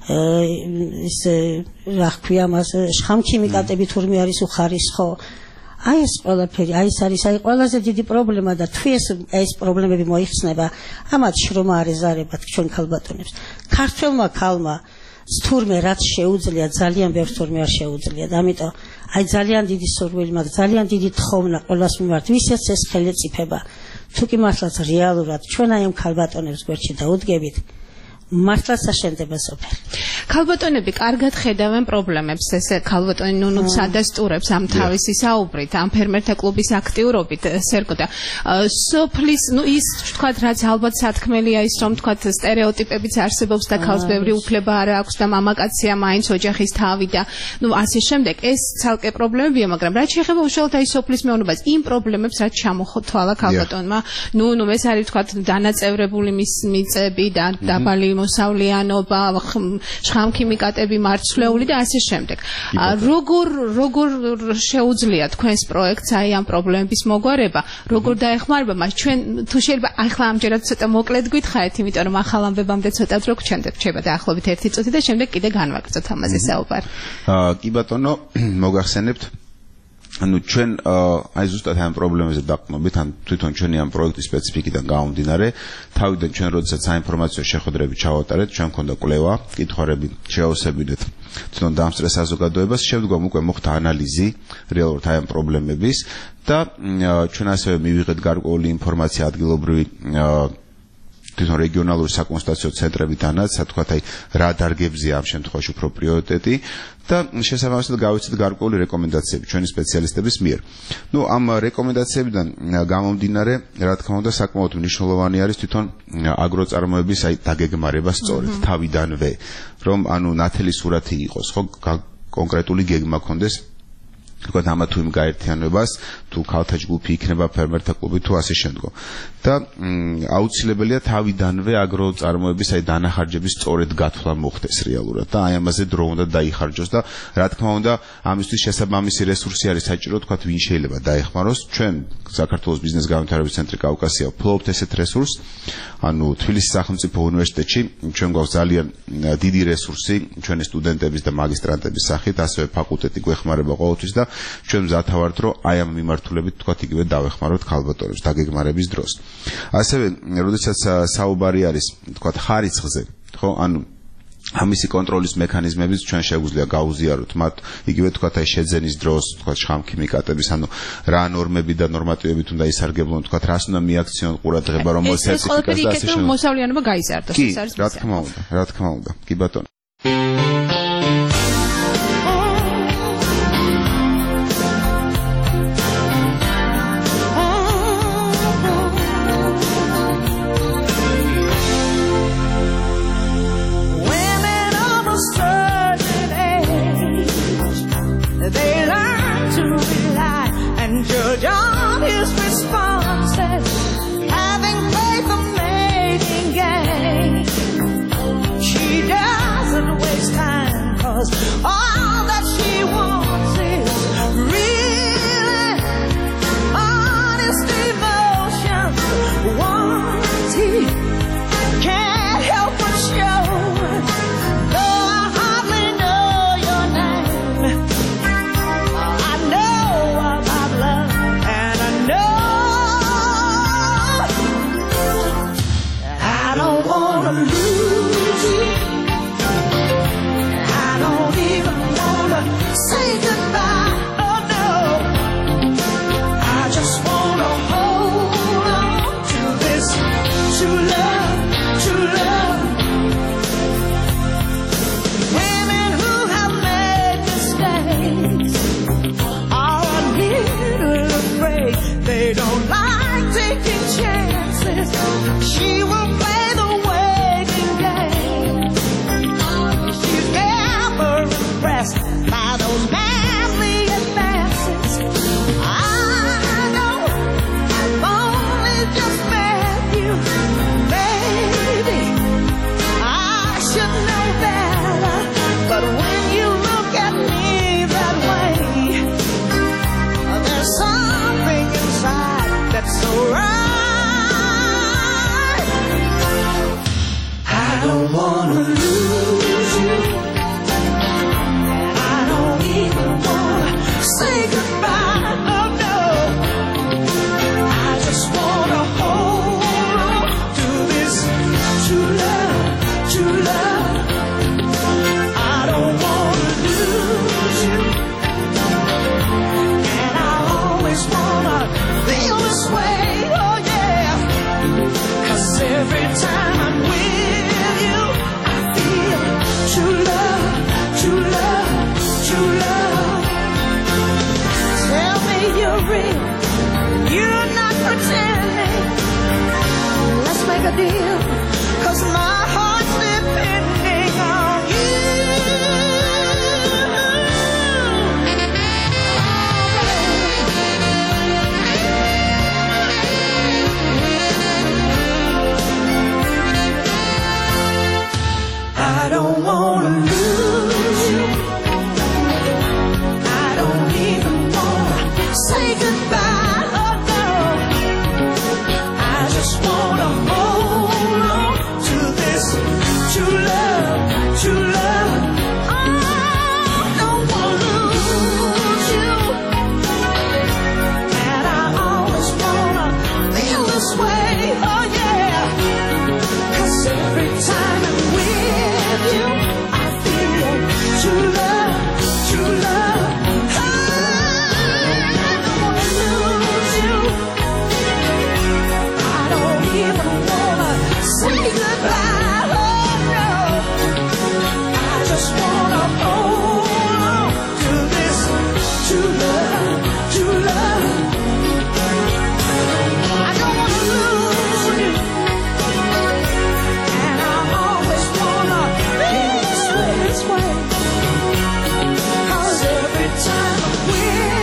ის რა ქვია მას შხამქიმიკატები თურმე არის უხარისხო. აი ეს ყველაფერი, აი ეს არის აი ყველაზე დიდი პრობლემა და თუ ეს ეს პრობლემები მოიხსნება, ამათ შრომა არ ეზარებათ ჩვენ ქალბატონებს. ქართველმა ქალმა თურმე რაც შეუძლია, ძალიან ბევრს თურმე არ შეუძლია და ამიტომ აი ძალიან დიდი სურვილი მაქვს, ძალიან დიდი თხოვნა ყველას მიმართ, ვისაც ეს ხელეწიფება. თუ კი მართლაც რეალურად ჩვენ აი ამ ქალბატონებს გვერდში დაუდგებით, მართლაც აშენდება სოფელი. ქალბატონები კარგად ხედავენ პრობლემებს, ესე ქალბატონი ნუნუც ადასტურებს ამ თავისი საუბრით, ამ ფერმერთა კლუბის აქტიურობით, სერგო და სოფლის, ну ის თქვათ რაც ალბათ სათქმელია ის რომ თქვათ სტერეოტიპებიც არსებობს და ქალს ბევრი უფლება არ აქვს და მამაკაცია მაინც ოჯახის თავი და ну ასე შემდეგ, ეს ცალკე პრობლემებია, მაგრამ რაც შეეხება უშუალოდ აი სოფლის მეურნეობას, იმ პრობლემებს რაც ჩამოხოთვალა ქალბატონმა, ну ну ეს არის თქვათ დანაწევრებული მიწები და დაბალი მოსავლიანობა, შხამქიმიკატები მარცვლეული და ასე შემდეგ. როგორ როგორ შეუძლია თქვენს პროექტს აი ამ პრობლემების მოგვარება, როგორ დაეხმარება მას ჩვენ თუ შეიძლება ახლა ამჯერად ცოტა მოკლედ გითხარით, იმიტომ რომ ახალ ამბებამდე ცოტა დრო გჩენდეთ, შეიძლება დაახლოებით ერთი წუთი და შემდეგ კიდე განვაგრძოთ ამაზე საუბარი. აა კი ბატონო, მოგახსენებთ ანუ ჩვენ აი ზუსტად ამ პრობლემებზე დაყრდნობით, ან თვითონ ჩვენი ამ პროექტის სპეციფიკიდან გამომდინარე, თავიდან ჩვენ როდესაც საინფორმაციო შეხვედრები ჩავატარეთ, ჩვენ მქონდა კვლევა, კითხვარები შეავსებინეთ თვითონ დამსწრე საზოგადოებას, შემდგომ უკვე მოხდა ანალიზი რეალურად აი ამ პრობლემების და ჩვენ ასევე მივიღეთ გარკვეული ინფორმაცია ადგილობრივი თვითონ რეგიონალური საკონსულტაციო ცენტრებიდანაც, თქვათ აი რა დარგებზია ამ შემთხვევაში უფრო პრიორიტეტი და შესაბამისად გავიცეთ გარკვეული რეკომენდაციები ჩვენი სპეციალისტების მიერ. ნუ ამ რეკომენდაციებიდან გამომდინარე, რა თქმა უნდა, საკმაოდ მნიშვნელოვანი არის თვითონ აგროწარმოების აი დაგეგმარება სწორედ თავიდანვე, რომ ანუ ნათელი სურათი იყოს, ხო, კონკრეტული გეგმა ქონდეს თქვა ამა თუ იმ გაერთიანებას თუ ქალთა ჯგუფი იქნება ფერმერთა კლუბი თუ ასე შემდგომ და აუცილებელია თავიდანვე აგროწარმოების აი დანახარჯების სწორედ გათვლა მოხდეს რეალურად და აი ამაზე დრო უნდა დაიხარჯოს და რა თქმა უნდა ამისთვის შესაბამისი რესურსი არის საჭირო თქვა ვინ შეიძლება დაეხმაროს ჩვენ საქართველოს ბიზნეს განვითარების ცენტრი კავკასია ვფლობთ ესეთ რესურსს ანუ თბილისის სახელმწიფო უნივერსიტეტში ჩვენ გვაქვს ძალიან დიდი რესურსი ჩვენი სტუდენტების და მაგისტრანტების სახით ასევე ფაკულტეტი გვეხმარება ყოველთვის და ჩვენ მზად ვართ რომ აი ამ მიმართულებით თქვა იგივე დავეხმაროთ ქალბატონებს დაგეგმარების დროს ასევე როდესაც საუბარი არის თქვა ხარისხზე ხო ანუ ამისი კონტროლის მექანიზმებიც ჩვენ შეგვიძლია გაუზიაროთ მათ იგივე თქვა აი შეძენის დროს თქვა შხამქიმიკატების ანუ რა ნორმები და ნორმატივებით უნდა ისარგებლონ თქვა რას უნდა მიაქციონ ყურადღება რომ სერტიფიკატს და ასე შემდეგ მოსავლიანობა გაიზარდოს ეს არის რა თქმა უნდა რა თქმა უნდა კი ბატონო all that she wants is really honest devotion. Once he can't help but show, though I hardly know your name, I know about love and I know I don't wanna lose you. Say goodbye, oh no. I just wanna hold on to this true love, true love. Women who have made mistakes are a little afraid. They don't like taking chances. She will play the waiting game. She's never impressed by those manly advances. I know I've only just met you. Maybe I should know better, but when you look at me that way, there's something inside that's so right. I don't wanna lose you. Say goodbye, oh no. I just wanna hold on to this true love, true love. I don't wanna lose you. And I always wanna feel this way, oh yeah. 'Cause every time I'm with you, I feel true love, true love, true love. Tell me you're real, you're not pretending. Let's make a deal, 'cause my heart's depending on you. I don't wanna lose you. I don't even say goodbye, oh no. I just wanna hold on to this true love, true love. I don't wanna lose you. And I always wanna feel this way, oh yeah. 'Cause every time I'm with you, I feel true love, true love. Say goodbye, oh no. I just wanna hold on to this true love, true love. I don't wanna lose you. And I always wanna be this way, this way. 'Cause every time I'm with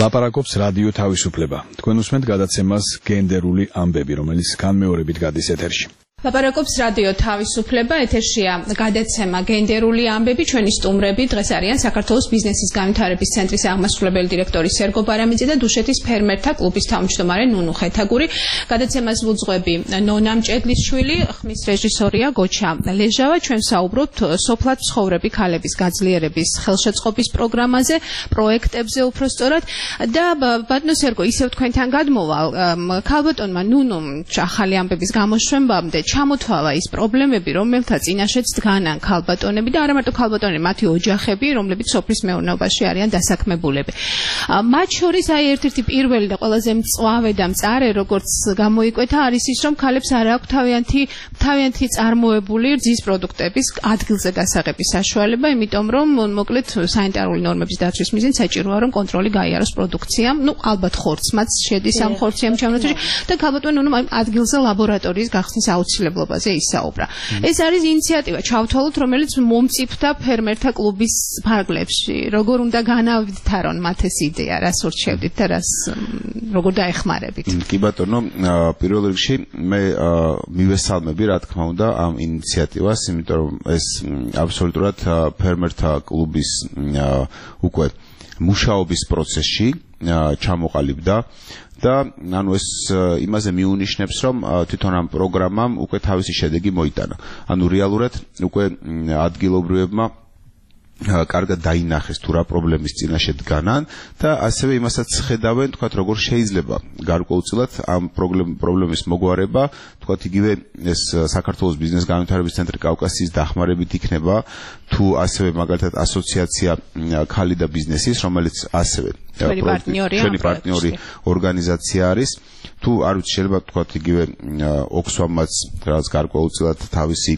ლაპარაკობს რადიო თავისუფლება. თქვენ უსმენთ გადაცემას გენდერული ამბები, რომელიც განმეორებით გადის ეთერში. ლაპარაკობს რადიო თავისუფლება, ეთერშია გადაცემა გენდერული ამბები. ჩვენი სტუმრები დღეს არიან საქართველოს ბიზნესის განვითარების ცენტრის აღმასრულებელი დირექტორი სერგო ბარამიძე და დუშეთის ფერმერთა კლუბის თავმჯდომარე ნუნუ ხეთაგური. გადაცემას ლუძღვები ნონა მჭედლიშვილი, ხმის რეჟისორია გოჩა ლეჟავა. ჩვენ საუბრობთ სოფლად ცხოვრები ქალების გაძლიერების ხელშეწყობის პროგრამაზე, პროექტებზე უпростоრად და ბატონო სერგო, ისევ თქვენთან გადმოვალ ქალბატონმა ნუნუმ ახალი ამბების გამოშვებამდე ჩამოთვალა ის პრობლემები, რომელთაც წინაშეც დგანან ქალბატონები და არა მარტო ქალბატონები, მათი ოჯახები, რომლებიც სოფლის მეურნეობაში არიან დასაქმებულები. მათ შორის აი ერთ-ერთი პირველი და ყველაზე მწვავე და მწარე, როგორც გამოიკვეთა, არის ის, რომ ქალებს არ აქვს თავიანთი თავიანთი წარმოებული რძის პროდუქტების ადგილზე გასაღების საშუალება, იმიტომ რომ მოკლედ სანიტარული ნორმების დაცვის მიზნით საჭიროა, რომ კონტროლი გაიაროს პროდუქციამ, ну ალბათ ხორცმაც შედის ამ ხორციამ ჩამონათოში და ქალბატონი ნუ ადგილზე ლაბორატორიის გახსნის აუცილებლობაზე ისაუბრა. ეს არის ინიციატივა, ჩავთვალოთ, რომელიც მომწიფდა ფერმერთა კლუბის ფარგლებში. როგორ უნდა განავითარონ მათ ეს იდეა, რას ურჩევდით და რას როგორ დაეხმარებით? კი ბატონო, პირველ რიგში მე მივესალმები, რა თქმა უნდა, ამ ინიციატივას, იმიტომ რომ ეს აბსოლუტურად ფერმერთა კლუბის უკვე მუშაობის პროცესში ჩამოყალიბდა და ანუ ეს იმაზე მიუნიშნებს, რომ თვითონ ამ პროგრამამ უკვე თავისი შედეგი მოიტანა. ანუ რეალურად უკვე ადგილობრივებმა კარგად დაინახეს თუ რა პრობლემის წინაშე დგანან და ასევე იმასაც ხედავენ, თქვათ, როგორ შეიძლება გარკვეულწილად ამ პრობლემის მოგვარება, თქვათ, იგივე ეს საქართველოს ბიზნეს განვითარების ცენტრი კავკასიის დახმარებით იქნება, თუ ასევე მაგალითად ასოციაცია ქალი და ბიზნესის, რომელიც ასევე ჩვენი პარტნიორი ორგანიზაცია არის, თუ არ ვიცი, შეიძლება თქვათ, იგივე ოქსვამაც რაც გარკვეულწილად თავისი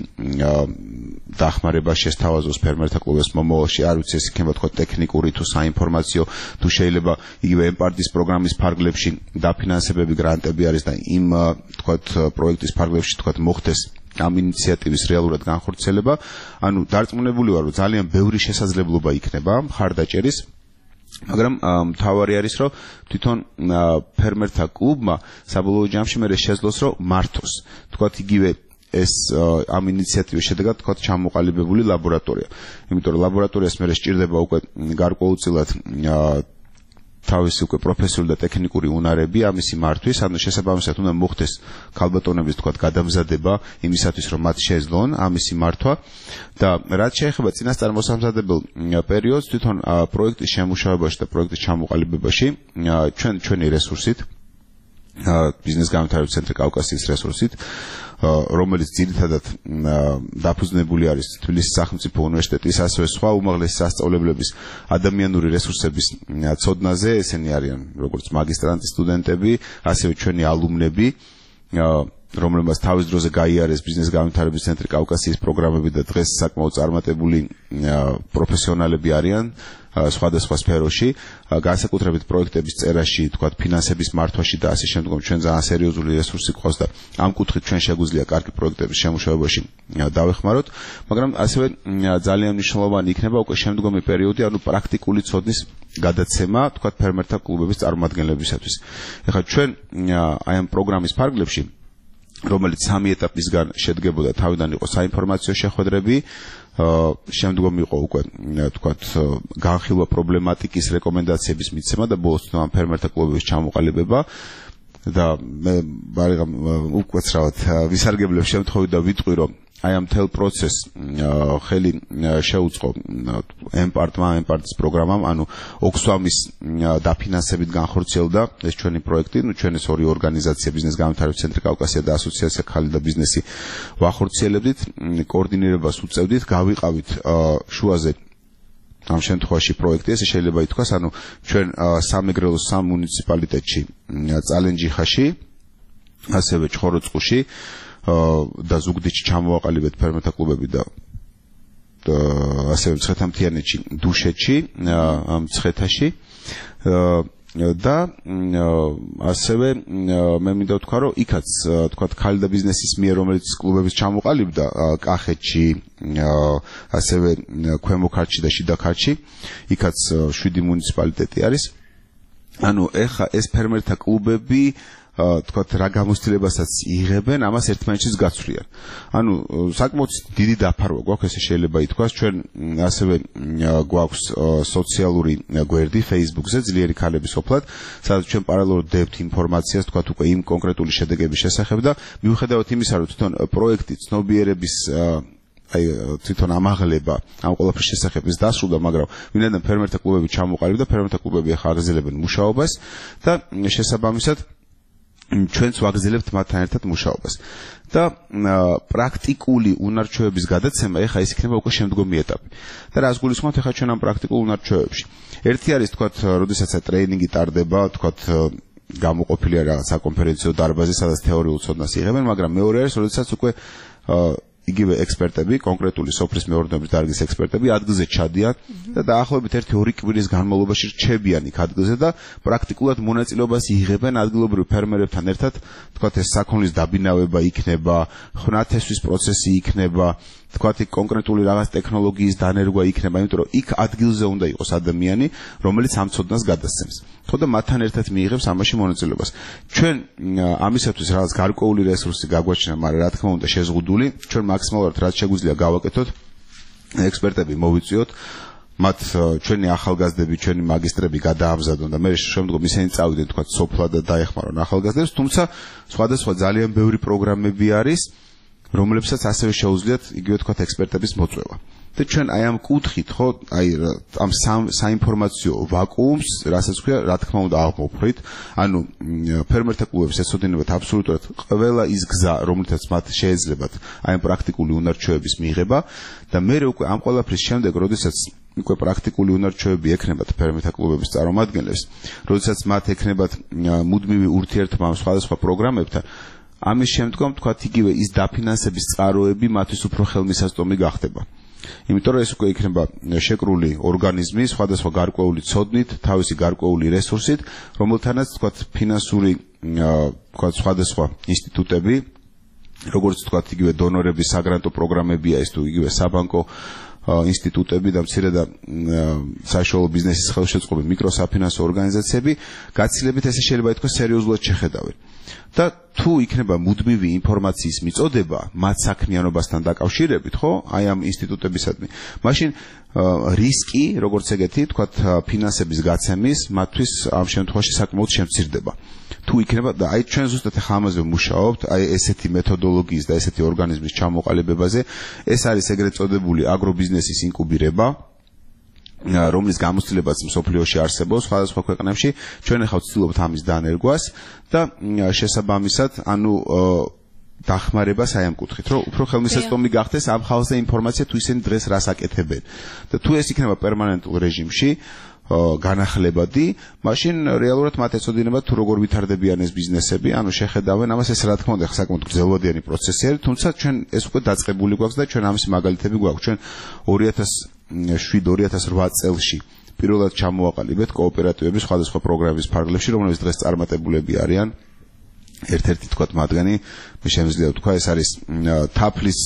დახმარება შესთავაზოს ფერმერთა კლუბის მომავალში, არ ვიცი, ეს იქნება თქვათ ტექნიკური თუ საინფორმაციო, თუ შეიძლება იგივე ემპარტის პროგრამის ფარგლებში დაფინანსებები, გრანტები არის და იმ თქვათ პროექტის ფარგლებში თქვათ მოხდეს ამ ინიციატივის რეალურად განხორციელება. ანუ დარწმუნებული ვარ, რომ ძალიან ბევრი შესაძლებლობა იქნება მხარდაჭერის, მაგრამ მთავარი არის, რომ თვითონ ფერმერთა კლუბმა საბოლოო ჯამში მე შეძლოს, რომ მართოს თქვათ იგივე ეს ამ ინიციატივის შედეგად თქვათ ჩამოყალიბებული ლაბორატორია. იმიტომ რომ ლაბორატორიას მე სჭირდება უკვე გარკვეულწილად თავისი უკვე პროფესიული და ტექნიკური უნარები ამისი მართვის, ანუ შესაბამისად უნდა მოხდეს ქალბატონების თქვათ გადამზადება იმისათვის, რომ მათ შეეძლონ ამისი მართვა და რაც შეეხება წინასწარ მოსამზადებელ პერიოდს, თვითონ პროექტის შემუშავებაში და პროექტის ჩამოყალიბებაში ჩვენ ჩვენი რესურსით, ბიზნეს განვითარების ცენტრი კავკასიის რესურსით, რომელიც ძირითადად დაფუძნებული არის თბილისის სახელმწიფო უნივერსიტეტის, ასევე სხვა უმაღლესი სასწავლებლების ადამიანური რესურსების ცოდნაზე, ესენი არიან როგორც მაგისტრანტის სტუდენტები, ასევე ჩვენი ალუმნები, რომლებმაც თავის დროზე გაიარეს ბიზნეს განვითარების ცენტრი კავკასიის პროგრამები და დღეს საკმაოდ წარმატებული პროფესიონალები არიან სხვადასხვა სფეროში, განსაკუთრებით პროექტების წერაში, თქვათ, ფინანსების მართვაში და ასე შემდგომ. ჩვენ ძალიან სერიოზული რესურსი ყავს და ამ კუთხით ჩვენ შეგვიძლია კარგი პროექტების შემუშავებაში დავეხმაროთ, მაგრამ ასევე ძალიან მნიშვნელოვანი იქნება უკვე შემდგომი პერიოდი, ანუ პრაქტიკული ცოდნის გადაცემა, თქვათ, ფერმერთა კლუბების წარმომადგენლებისათვის. ეხლა ჩვენ აი ამ პროგრამის ფარგლებში, რომელიც სამი ეტაპისგან შედგებოდა, თავიდან იყო საინფორმაციო შეხვედრები, შემდგომ იყო უკვე თქვათ განხილვა პრობლემატიკის რეკომენდაციების მიცემა და ბოლოს ამ ფერმერთა კლუბების ჩამოყალიბება და მე ბარიღა უკაცრავად ვისარგებლებ შემთხვევით და ვიტყვი, რომ აი ამ მთელ პროცესს ხელი შეუწყო ემპარტმა, ემპარტის პროგრამამ, ანუ ოქსვამის დაფინანსებით განხორციელდა ეს ჩვენი პროექტი, ну ჩვენ ეს ორი ორგანიზაცია, ბიზნეს განვითარების ცენტრი კავკასია და ასოციაცია ქალი და ბიზნესი ვახორციელებდით, კოორდინირებას უწევდით, გავიყავით შუაზე ამ შემთხვევაში პროექტი, ესე შეიძლება ითქვას, ანუ ჩვენ სამეგრელოს სამ მუნიციპალიტეტში, წალენჯიხაში, ასევე ჩხოროწყუში და ზუგდიდში ჩამოვაყალიბეთ ფერმერთა კლუბები და ასევე მცხეთა-მთიანეთში, დუშეთში, მცხეთაში და ასევე მე მინდა ვთქვა, რომ იქაც თქვათ ქალი და ბიზნესის მიერ, რომელიც კლუბების ჩამოყალიბდა კახეთში, ასევე ქვემო ქართლში და შიდა ქართლში, იქაც შვიდი მუნიციპალიტეტი არის. ანუ ეხა ეს ფერმერთა კლუბები თქვათ რა გამოცდილებასაც იღებენ, ამას ერთმანეთშიც გაცვლიან. ანუ საკმაოდ დიდი დაფარვა გვაქვს, ესე შეიძლება ითქვას, ჩვენ ასევე გვაქვს სოციალური გვერდი Facebook-ზე, ძლიერი ქალების სოფლად, სადაც ჩვენ პარალელურად დებთ ინფორმაციას, თქვათ უკვე იმ კონკრეტული შედეგების შესახებ და მიუხედავად იმისა, რომ თვითონ პროექტი ცნობიერების აი თვითონ ამაღლება ამ ყველაფრის შესახებ ის დასრულდა, მაგრამ ვინაიდან ფერმერთა კლუბები ჩამოყალიბდა, ფერმერთა კლუბები ახლა აგრძელებენ მუშაობას და შესაბამისად ჩვენც ვაგრძელებთ მათთან ერთად მუშაობას. და პრაქტიკული უნარჩვევების გადაცემა ეხა ეს იქნება უკვე შემდგომი ეტაპი. და რას გულისხმობთ ეხა ჩვენ ამ პრაქტიკულ უნარჩვევებში? ერთი არის თქვათ, როდესაც ტრეინინგი ტარდება, თქვათ გამოყოფილია რაღაც საკონფერენციო დარბაზი, სადაც თეორიულ ცოდნას იღებენ, მაგრამ მეორე არის, როდესაც უკვე იგივე ექსპერტები, კონკრეტული სოფლის მეურნეობის დარგის ექსპერტები ადგილზე ჩადიან და დაახლოებით ერთი ორი კვირის განმავლობაში რჩებიან იქ ადგილზე და პრაქტიკულად მონაწილეობას იღებენ ადგილობრივ ფერმერებთან ერთად, თქვათ ეს საქონლის დაბინავება იქნება, ხვნათესვის პროცესი იქნება, თქვათ იქ კონკრეტული რაღაც ტექნოლოგიის დანერგვა იქნება, იმიტომ რომ იქ ადგილზე უნდა იყოს ადამიანი, რომელიც ამ ცოდნას გადასცემს. ხო და მათთან ერთად მიიღებს ამაში მონაწილეობას. ჩვენ ამისათვის რაღაც გარკვეული რესურსი გაგვაჩნია, მაგრამ რა თქმა უნდა შეზღუდული, ჩვენ მაქსიმალურად რაც შეგვიძლია გავაკეთოთ, ექსპერტები მოვიწვიოთ, მათ ჩვენი ახალგაზრდები, ჩვენი მაგისტრები გადაამზადონ და მე შემდგომ ისინი წავიდნენ თქვათ სოფლად და დაეხმარონ ახალგაზრდებს, თუმცა სხვადასხვა ძალიან ბევრი პროგრამები არის, რომლებსაც ასევე შეუძლიათ იგივე თქვათ ექსპერტების მოწვევა. და ჩვენ აი ამ კუთხით ხო, აი ამ საინფორმაციო ვაკუუმს, რასაც ქვია, რა თქმა უნდა აღმოფხვრით, ანუ ფერმერთა კლუბებს ეცოდინებათ აბსოლუტურად ყველა ის გზა, რომლითაც მათ შეეძლებათ აი ამ პრაქტიკული უნარჩვევების მიღება და მე უკვე ამ ყველაფრის შემდეგ, როდესაც უკვე პრაქტიკული უნარჩვევები ექნებათ ფერმერთა კლუბების წარმომადგენლებს, როდესაც მათ ექნებათ მუდმივი ურთიერთობა ამ სხვადასხვა პროგრამებთან, ამის შემდგომ თქვათ იგივე ის დაფინანსების წყაროები მათთვის უფრო ხელმისაწვდომი გახდება. იმიტომ რომ ეს უკვე იქნება შეკრული ორგანიზმი სხვადასხვა გარკვეული ცოდნით, თავისი გარკვეული რესურსით, რომელთანაც თქვათ ფინანსური თქვათ სხვადასხვა ინსტიტუტები, როგორც თქვათ იგივე დონორების საგრანტო პროგრამებია ეს თუ იგივე საბანკო ინსტიტუტები და მცირე და საშუალო ბიზნესის ხელშეწყობი მიკროსაფინანსო ორგანიზაციები გაცილებით ესე შეიძლება ითქვას სერიოზულად შეხედავენ. და თუ იქნება მუდმივი ინფორმაციის მიწოდება მათ საქმიანობასთან დაკავშირებით, ხო, აი ამ ინსტიტუტებისადმი, მაშინ რისკი, როგორც ეგეთი, თქვათ, ფინანსების გაცემის მათთვის ამ შემთხვევაში საკმაოდ შემცირდება. თუ იქნება და აი ჩვენ ზუსტად ახლა ამაზე ვმუშაობთ, აი ესეთი მეთოდოლოგიის და ესეთი ორგანიზმის ჩამოყალიბებაზე, ეს არის ეგრეთ წოდებული აგრობიზნესის ინკუბირება, რომლის გამოცდილებაც მსოფლიოში არსებობს სხვადასხვა ქვეყნებში, ჩვენ ახლა ვცდილობთ ამის დანერგვას და შესაბამისად, ანუ დახმარებას აი ამ კუთხით, რომ უფრო ხელმისაწვდომი გახდეს ამ ხალხზე ინფორმაცია თუ ისინი დღეს რას აკეთებენ. და თუ ეს იქნება პერმანენტულ რეჟიმში, განახლებადი, მაშინ რეალურად მათ ეცოდინებათ თუ როგორ ვითარდებიან ეს ბიზნესები, ანუ შეხედავენ ამას, ეს რა თქმა უნდა საკმაოდ გრძელვადიანი პროცესი არის, თუმცა ჩვენ ეს უკვე დაწყებული გვაქვს და ჩვენ ამის მაგალითები გვაქვს. ჩვენ ორი ათას შვიდ ორი ათას რვა წელში პირველად ჩამოაყალიბეთ კოოპერატივების სხვადასხვა პროგრამების ფარგლებში, რომლებიც დღეს წარმატებულები არიან. ერთ-ერთი თქვათ მათგანი, მე შემიძლია ვთქვა, ეს არის თაფლის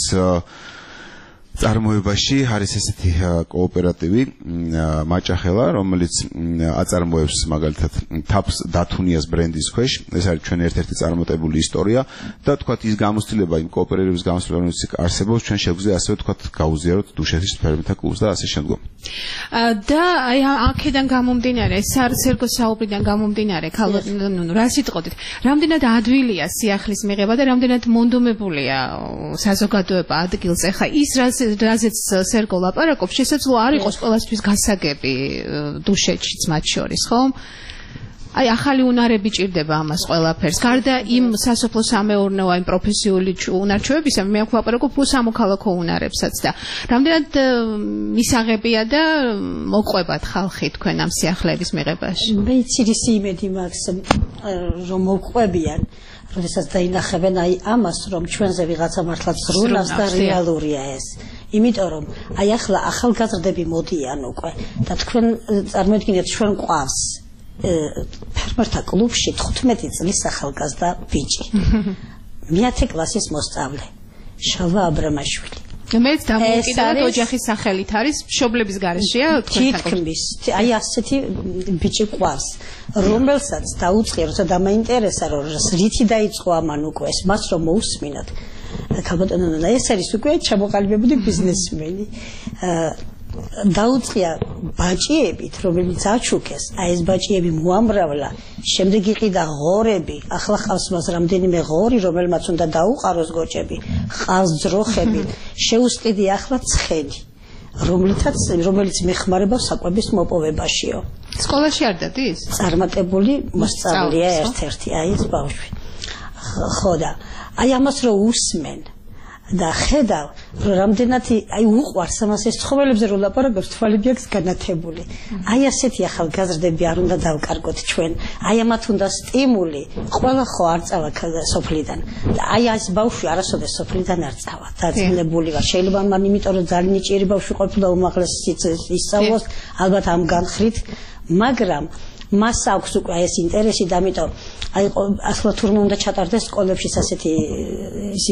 წარმოებაში არის ესეთი კოოპერატივი მაჭახელა, რომელიც აწარმოებს მაგალითად თაფს დათუნიას ბრენდის ქვეშ, ეს არის ჩვენი ერთ-ერთი წარმატებული ისტორია და თქვათ ის გამოცდილება, იმ კოოპერატივის გამოცდილება, რომელიც არსებობს, ჩვენ შეგვიძლია ასევე თქვათ გაუზიაროთ დუშეთის ფერმერთა კლუბს და ასე შემდგომ. და აი აქედან გამომდინარე, საერთო საუბრიდან გამომდინარე, ნუ რა სიტყვით, რამდენად ადვილია სიახლის მიღება და რამდენად მონდომებულია საზოგადოება ადგილზე, ხა ის რაც რაზეც სერგო ლაპარაკობს, შესაძლოა არ იყოს ყველასთვის გასაგები დუშეთშიც მათ შორის, ხო? აი ახალი უნარები ჭირდება ამას ყველაფერს. გარდა იმ სასოფლო სამეურნეო იმ პროფესიული უნარჩვევებისა, მე აქ ვაპარაკობ სამოქალაქო უნარებსაც და რამდენად მისაღებია და მოყვებათ ხალხი თქვენ ამ სიახლეების მიღებაში. მე ცირისი იმედი მაქვს, რომ მოყვებიან. როდესაც დაინახებენ აი ამას, რომ ჩვენზე ვიღაცა მართლაც ზრუნავს და რეალურია ეს. იმიტომ რომ აი ახლა ახალგაზრდები მოდიან უკვე და თქვენ წარმოიდგინეთ ჩვენ ყავს ფერმერთა კლუბში თხუთმეტი წლის ახალგაზრდა ბიჭი. მეათე კლასის მოსწავლე შალვა აბრამაშვილი. მეც დამოუკიდებლად ოჯახის სახელით არის მშობლების გარეშეა თქვენთან. თითქმის აი ასეთი ბიჭი ყავს, რომელსაც დაუწყია, როცა დამაინტერესა, რომ რითი დაიწყო ამან უკვე ეს მას რომ მოусმინოთ. ქალბატონო და ეს არის უკვე ჩამოყალიბებული ბიზნესმენი. დაუწყია ბაჭიებით, რომელიც აჩუქეს, აი ეს ბაჭიები მოამრავლა, შემდეგ იყიდა ღორები, ახლა ყავს მას რამდენიმე ღორი, რომელმაც უნდა დაუყაროს გოჭები, ყავს ძროხები, შეუსყიდი ახლა ცხენი, რომლითაც რომელიც მეხმარება საკვების მოპოვებაშიო. სკოლაში არ დადის? წარმატებული მოსწავლეა ერთ-ერთი, აი ეს ბავშვი. ხო და აი ამას რო უსმენ და ხედავ რომ რამდენად აი უყვარს ამას ეს ცხოველებზე რო ლაპარაკობს თვალები აქვს განათებული. აი ასეთი ახალგაზრდები არ უნდა დავკარგოთ ჩვენ. აი ამათ უნდა სტიმული. ყველა ხო არ წავა სოფლიდან. და აი ეს ბავშვი არასოდეს სოფლიდან არ წავა. დაძინებული ვარ. შეიძლება მან იმიტომ რომ ძალიან ნიჭიერი ბავშვი ყოფილა უმაღლეს ისწავლოს, ალბათ ამ განხრით, მაგრამ მას აქვს უკვე ეს ინტერესი და ამიტომ აი ახლა თურმე უნდა ჩატარდეს სკოლებშიც ასეთი ისი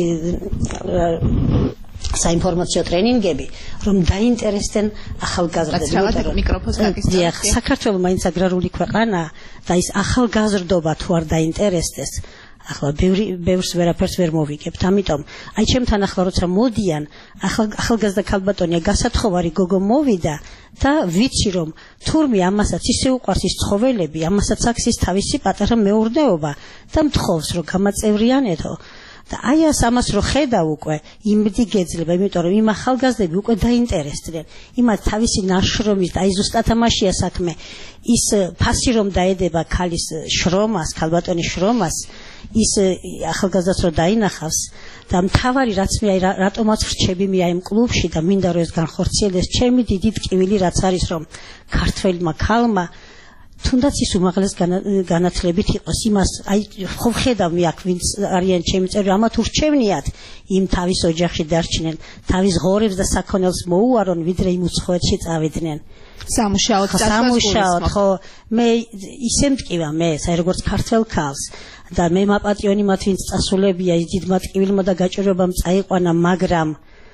საინფორმაციო ტრენინგები, რომ დაინტერესდნენ ახალგაზრდები. მიკროფონს გაგისწრებთ. საქართველოს მაინც აგრარული ქვეყანაა და ის ახალგაზრდობა თუ არ დაინტერესდეს, ახლა ბევრი ბევრს ვერაფერს ვერ მოვიგებთ. ამიტომ აი ჩემთან ახლა როცა მოდიან ახალგაზრდა ქალბატონია გასათხოვარი გოგო მოვიდა და ვიცი რომ თურმე ამასაც ისე უყვარს ის ცხოველები, ამასაც აქვს ის თავისი პატარა მეურნეობა და მთხოვს რომ გამაწევრიანეთო. და აი ამას რო ხედავ უკვე იმდი გეძლება, იმიტომ რომ იმ ახალგაზრდები უკვე დაინტერესდნენ. იმათ თავისი ნაშრომის და აი ზუსტად ამაშია საქმე. ის ფასი რომ დაედება ქალის შრომას, ქალბატონის შრომას, ის ახალგაზრდას რო დაინახავს და მთავარი რაც მე აი რატომაც ვრჩები მე აი იმ კლუბში და მინდა რომ ეს განხორციელდეს, ჩემი დიდი ტკივილი რაც არის რომ ქართველმა ქალმა თუნდაც ის უმაღლეს განათლებით იყოს, იმას აი ხო ხედავ მე აქ ვინც არიან ჩემი წევრი, ამათ ურჩევნიათ იმ თავის ოჯახში დარჩნენ, თავის ღორებს და საქონელს მოუარონ, ვიდრე იმ უცხოეთში წავიდნენ. სამუშაოდ სამუშაოდ ხო მე ისე მტკივა მე საერთოდ როგორც ქართველ ქალს და მე მაპატიონი მათ ვინც წასულებია ის დიდმა ტკივილმა და გაჭირვებამ წაიყვანა, მაგრამ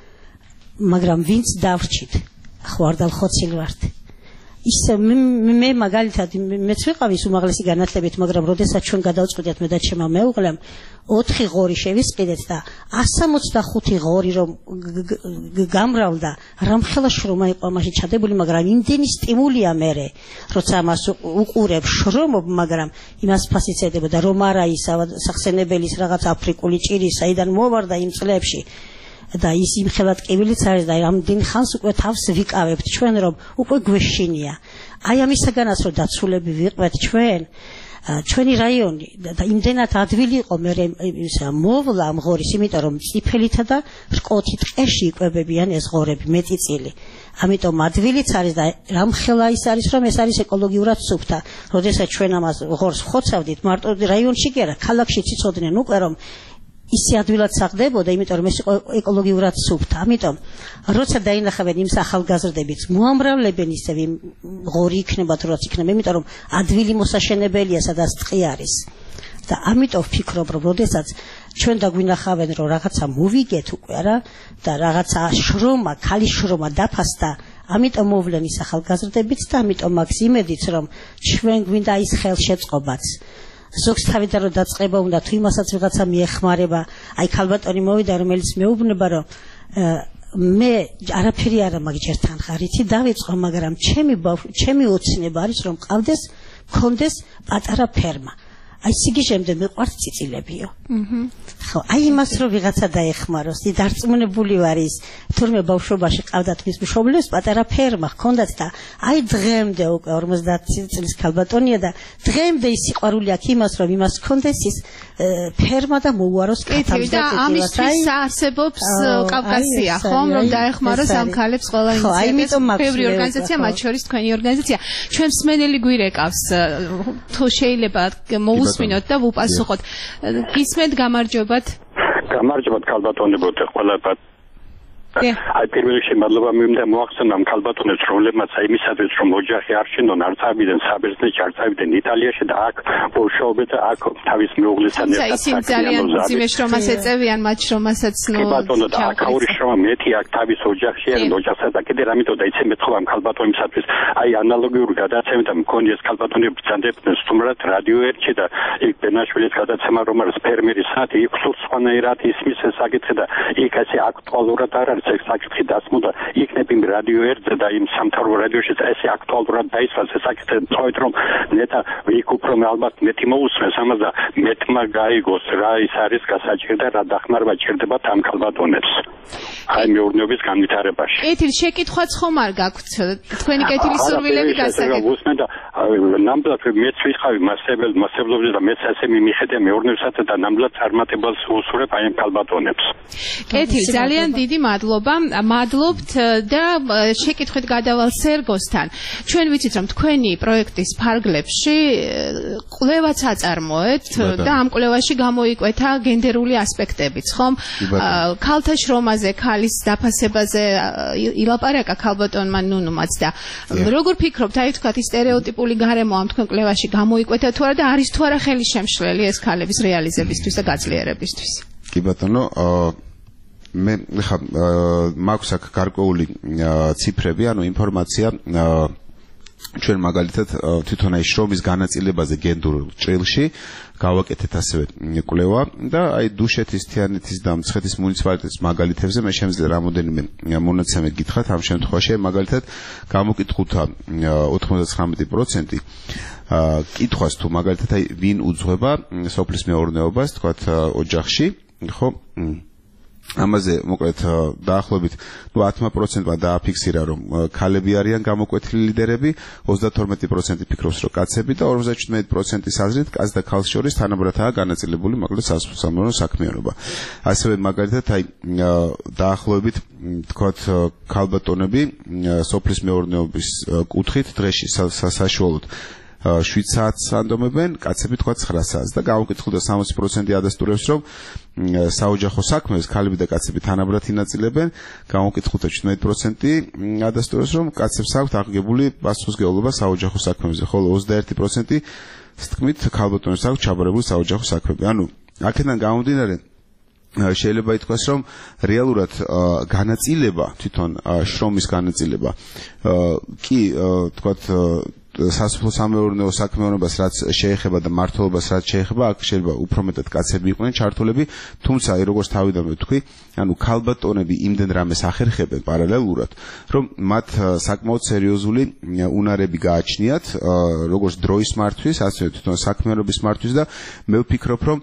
მაგრამ ვინც დავრჩით ხო არ დავხოცილ ვართ. ისე მე მაგალითად მეც ვიყავი უმაღლესი განათლებით, მაგრამ როდესაც ჩვენ გადავწყვიტეთ მე და ჩემმა მეუღლემ ოთხი ღორი შევისყიდეთ და ასა ოცდახუთი ღორი რომ გამრავლდა, რამხელა შრომა იყო მაშინ ჩადებული, მაგრამ იმდენი სტიმულია მერე, როცა მას უყურებ შრომობ, მაგრამ იმას ფასიც ედებოდა რომ არა ის სახსენებელის რაღაც აფრიკული ჭირი, საიდან მოვარდა იმ წლებში. და ის იმ ხელად კივილიც არის და ამდენ ხანს უკვე თავს ვიკავებთ ჩვენ რომ უკვე გვეშინია. აი ამისაგანაც რომ დაცულები ვიყვეთ ჩვენ, ჩვენი რაიონი და იმდენად ადვილი იყო მე ისა მოვლა ამ ღორის, იმიტომ რომ წიფელითა და რკოთი ტყეში იკვებებიან ეს ღორები მეტი წილი. ამიტომ ადვილიც არის და რამხელა ის არის რომ ეს არის ეკოლოგიურად სუფთა. როდესაც ჩვენ ამას ღორს ხოცავდით, მარტო რაიონში კი არა, ქალაქში ციცოდნენ უკვე რომ ისე ადვილად საღდებოდა, იმიტომ რომ ეს იყო ეკოლოგიურად სუფთა. ამიტომ როცა დაინახავენ იმ ახალგაზრდებით, მოამრავლებენ ისევ იმ ღორი იქნება თუ რაც იქნება, იმიტომ რომ ადვილი მოსაშენებელია, სადაც ტყი არის. და ამიტომ ვფიქრობ, რომ როდესაც ჩვენ დაგვინახავენ, რომ რაღაცა მოვიგეთ უკვე არა და რაღაცა შრომა, ქალის შრომა დაფასდა, ამიტომ მოვლენ ის ახალგაზრდებით და ამიტომ მაქვს იმედიც, რომ ჩვენ გვინდა ის ხელშეწყობაც. ზოგს თავიდან რომ დაწყება უნდა თუ იმასაც ვიღაცა მიეხმარება, აი ქალბატონი მოვიდა რომელიც მეუბნება რომ მე არაფერი არა მაგჯერ თანხარითი დავიწყო, მაგრამ ჩემი ჩემი ოცნება არის რომ ყავდეს მქონდეს პატარა ფერმა. აი სიგიჟემდე მეყვარს წიწილებიო. აჰა. ხო, აი იმას რომ ვიღაცა დაეხმაროს, ი დარწმუნებული ვარ ის, თურმე ბავშვობაში ყავდათ მის მშობლებს პატარა ფერმა ჰქონდათ და აი დღემდე უკვე ორმოცდაათი წლის ქალბატონია და დღემდე ის სიყვარული აქვს იმას რომ იმას ჰქონდეს ის ფერმა და მოუაროს კეთილი და ამისთვის არსებობს კავკასია, ხომ, რომ დაეხმაროს ამ ქალებს ყველა ინიციატივა. ბევრი ორგანიზაცია, მათ შორის თქვენი ორგანიზაცია. ჩვენ მსმენელი გვირეკავს, თუ შეიძლება მოусმინოთ და ვუპასუხოთ. გისმენთ გამარჯობათ. გამარჯობათ ქალბატონებო და ყველა აი პირველ რიგში მადლობა მინდა მოახსენო ამ ქალბატონებს, რომლებმაც აი მისადეთ რომ ოჯახი არ შენდონ, არ წავიდნენ საბერძნეთში, არ წავიდნენ იტალიაში და აქ ბოლშოვებთ აქ თავის მეუღლესთან ერთად ისინი ძალიან მძიმე შრომას ეწევიან, მათ შრომასაც ნუ ქალბატონო და აქაური შრომა მეტი აქ თავის ოჯახში ან ოჯახსა და კიდე რამითო და იცი მეთხო ამ ქალბატონებისათვის აი ანალოგიური გადაცემა და მქონიეს ქალბატონები ბრძანდებდნენ სტუმრად რადიო ერთში და იქ ბენაშვილის გადაცემა რომ არის ფერმერის საათი იქ სულ სხვანაირად ისმის ეს საკითხი და იქ ასე აქტუალურად არ არის ეს საკითხი დასმოდა იქნებ იმ რადიო ერთზე და იმ სამთავრობო რადიოშიც ესე აქტუალურად დაისვას ეს საკითხი თხოვით რომ ნეტა იქ უფრო ალბათ მეტი მოусმეს ამას და მეტმა გაიგოს რა ის არის გასაჭირი და რა დახმარება ჭირდებათ ამ ქალბატონებს აი მეურნეობის განვითარებაში. კეთილ შეკითხვაც ხომ არ გაქვთ თქვენი კეთილი სურვილები გასაგებ. უსმენ და ნამდვილად მეც ვიხავი მასებელ მასებლობზე და მეც ასე მიმიხედე მეურნეობსაც და ნამდვილად წარმატებას უსურებ აი ამ ქალბატონებს. კეთილ ძალიან დიდი მადლობა. მადლობთ და შეკითხვით გადავალ სერგოსთან. ჩვენ ვიცით რომ თქვენი პროექტის ფარგლებში კვლევაც აწარმოეთ და ამ კვლევაში გამოიკვეთა გენდერული ასპექტებიც, ხომ? ქალთა შრომაზე, ქალის დაფასებაზე ილაპარაკა ქალბატონმა ნუნუმაც და როგორ ფიქრობთ, აი თქვათ ის სტერეოტიპული გარემო ამ თქვენ კვლევაში გამოიკვეთა თუ არა და არის თუ არა ხელი შემშლელი ეს ქალების რეალიზებისთვის და გაძლიერებისთვის? კი ბატონო, მე ხა მაქვს აქ გარკვეული ციფრები, ანუ ინფორმაცია ჩვენ მაგალითად თვითონ აი შრომის განაწილებაზე გენდერულ ჭრილში გავაკეთეთ ასევე კვლევა და აი დუშეთის, თიანეთის და მცხეთის მუნიციპალიტეტის მაგალითებზე მე შემიძლია რამოდენიმე მონაცემი გითხრათ ამ შემთხვევაში მაგალითად გამოკითხულთა ოთხმოცდათხრამეტი პროცენტი კითხვას თუ მაგალითად აი ვინ უძღვება სოფლის მეურნეობას თქვათ ოჯახში ხო ამაზე მოკლედ დაახლოებით ნუ ათი პროცენტმა დააფიქსირა რომ ქალები არიან გამოკვეთილი ლიდერები, ოცდათორმეტი პროცენტი ფიქრობს რომ კაცები და ორმოცდაჩვიდმეტი პროცენტის აზრით კაც და ქალს შორის თანაბრადაა განაწილებული მოკლედ სასოფლო საქმიანობა. ასევე მაგალითად აი დაახლოებით თქვათ ქალბატონები სოფლის მეურნეობის კუთხით დღეში საშუალოდ შვიდ საათს ანდომებენ, კაცები თქვა ცხრა საათს და გავუკითხულდა სამოცი პროცენტი ადასტურებს რომ საოჯახო საქმეს ქალები და კაცები თანაბრად ინაწილებენ, გავუკითხულდა შვიდმეტი პროცენტი ადასტურებს რომ კაცებს აქვთ აღგებული პასუხისმგებლობა საოჯახო საქმეებზე, ხოლო ოცდაერთი პროცენტი თქმით ქალბატონებს აქვთ ჩაბარებული საოჯახო საქმეები. ანუ აქედან გამომდინარე შეიძლება ითქვას რომ რეალურად განაწილება თვითონ შრომის განაწილება კი თქვათ სასოფლო სამეურნეო საქმიანობას რაც შეეხება და მმართველობას რაც შეეხება აქ შეიძლება უფრო მეტად კაცები იყვნენ ჩართულები თუმცა როგორც თავიდან ვთქვი ანუ ქალბატონები იმდენ რამეს ახერხებენ პარალელურად რომ მათ საკმაოდ სერიოზული უნარები გააჩნიათ როგორც დროის მართვის ასევე თვითონ საქმიანობის მართვის და მე ვფიქრობ რომ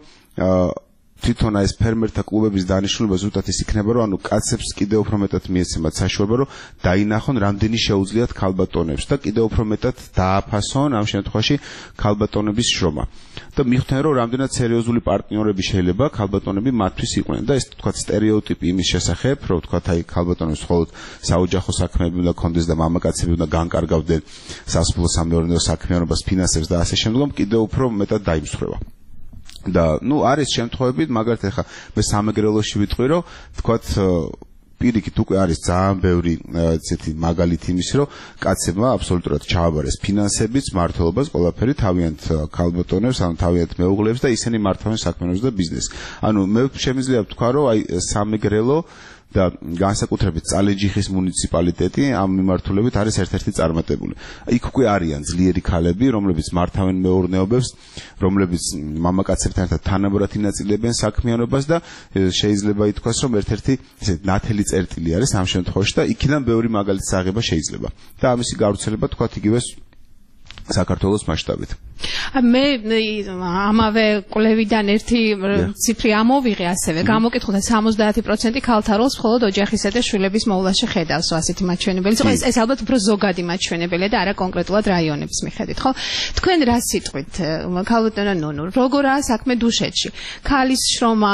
თვითონ ეს ფერმერთა კლუბების დანიშნულება ზუსტად ის იქნება რომ ანუ კაცებს კიდევ უფრო მეტად მიეცემათ საშუალება რომ დაინახონ რამდენი შეუძლიათ ქალბატონებს და კიდევ უფრო მეტად დააფასონ ამ შემთხვევაში ქალბატონების შრომა და მიხვდნენ რომ რამდენად სერიოზული პარტნიორები შეიძლება ქალბატონები მათთვის იყვნენ და ეს თქვა სტერეოტიპი იმის შესახებ რომ თქვა აი ქალბატონებს მხოლოდ საოჯახო საქმეები უნდა კონდეს და მამაკაცები უნდა განკარგავდნენ სასოფლო სამეურნეო საქმიანობას ფინანსებს და ასე შემდგომ კიდევ უფრო მეტად დაიმსხვრევა და ნუ არის შემთხვევები მაგალითად ხა მე სამეგრელოში ვიტყვი რომ თქვათ პირიქით უკვე არის ძალიან ბევრი ესეთი მაგალითი იმის რომ კაცებმა აბსოლუტურად ჩააბარეს ფინანსებიც მართლობას ყველაფერი თავიანთ ქალბატონებს ან თავიანთ მეუღლეებს და ისინი მართავენ საქმიანობას და ბიზნესს ანუ მე შემიძლია ვთქვა რომ აი სამეგრელო და განსაკუთრებით წალენჯიხის მუნიციპალიტეტი ამ მიმართულებით არის ერთ-ერთი წარმატებული. იქ უკვე არიან ძლიერი ქალები, რომლებიც მართავენ მეურნეობებს, რომლებიც მამაკაცებთან ერთად თანაბრად ინაწილებენ საქმიანობას და შეიძლება ითქვას, რომ ერთ-ერთი ესე ნათელი წერტილი არის ამ შემთხვევაში და იქიდან ბევრი მაგალითის აღება შეიძლება. და ამისი გავრცელება თქვათ იგივე საქართველოს მასშტაბით. მე ამავე კვლევიდან ერთი ციფრი ამოვიღე ასევე გამოკითხულთა სამოცდაათი პროცენტი ქალთა როლს მხოლოდ ოჯახისა და შვილების მოვლაში ხედავს ასეთი მაჩვენებელი. ეს ეს ალბათ უფრო ზოგადი მაჩვენებელია და არა კონკრეტულად რაიონების მიხედვით, ხო? თქვენ რა სიტყვით, ქალბატონო ნუნუ, როგორაა საქმე დუშეთში? ქალის შრომა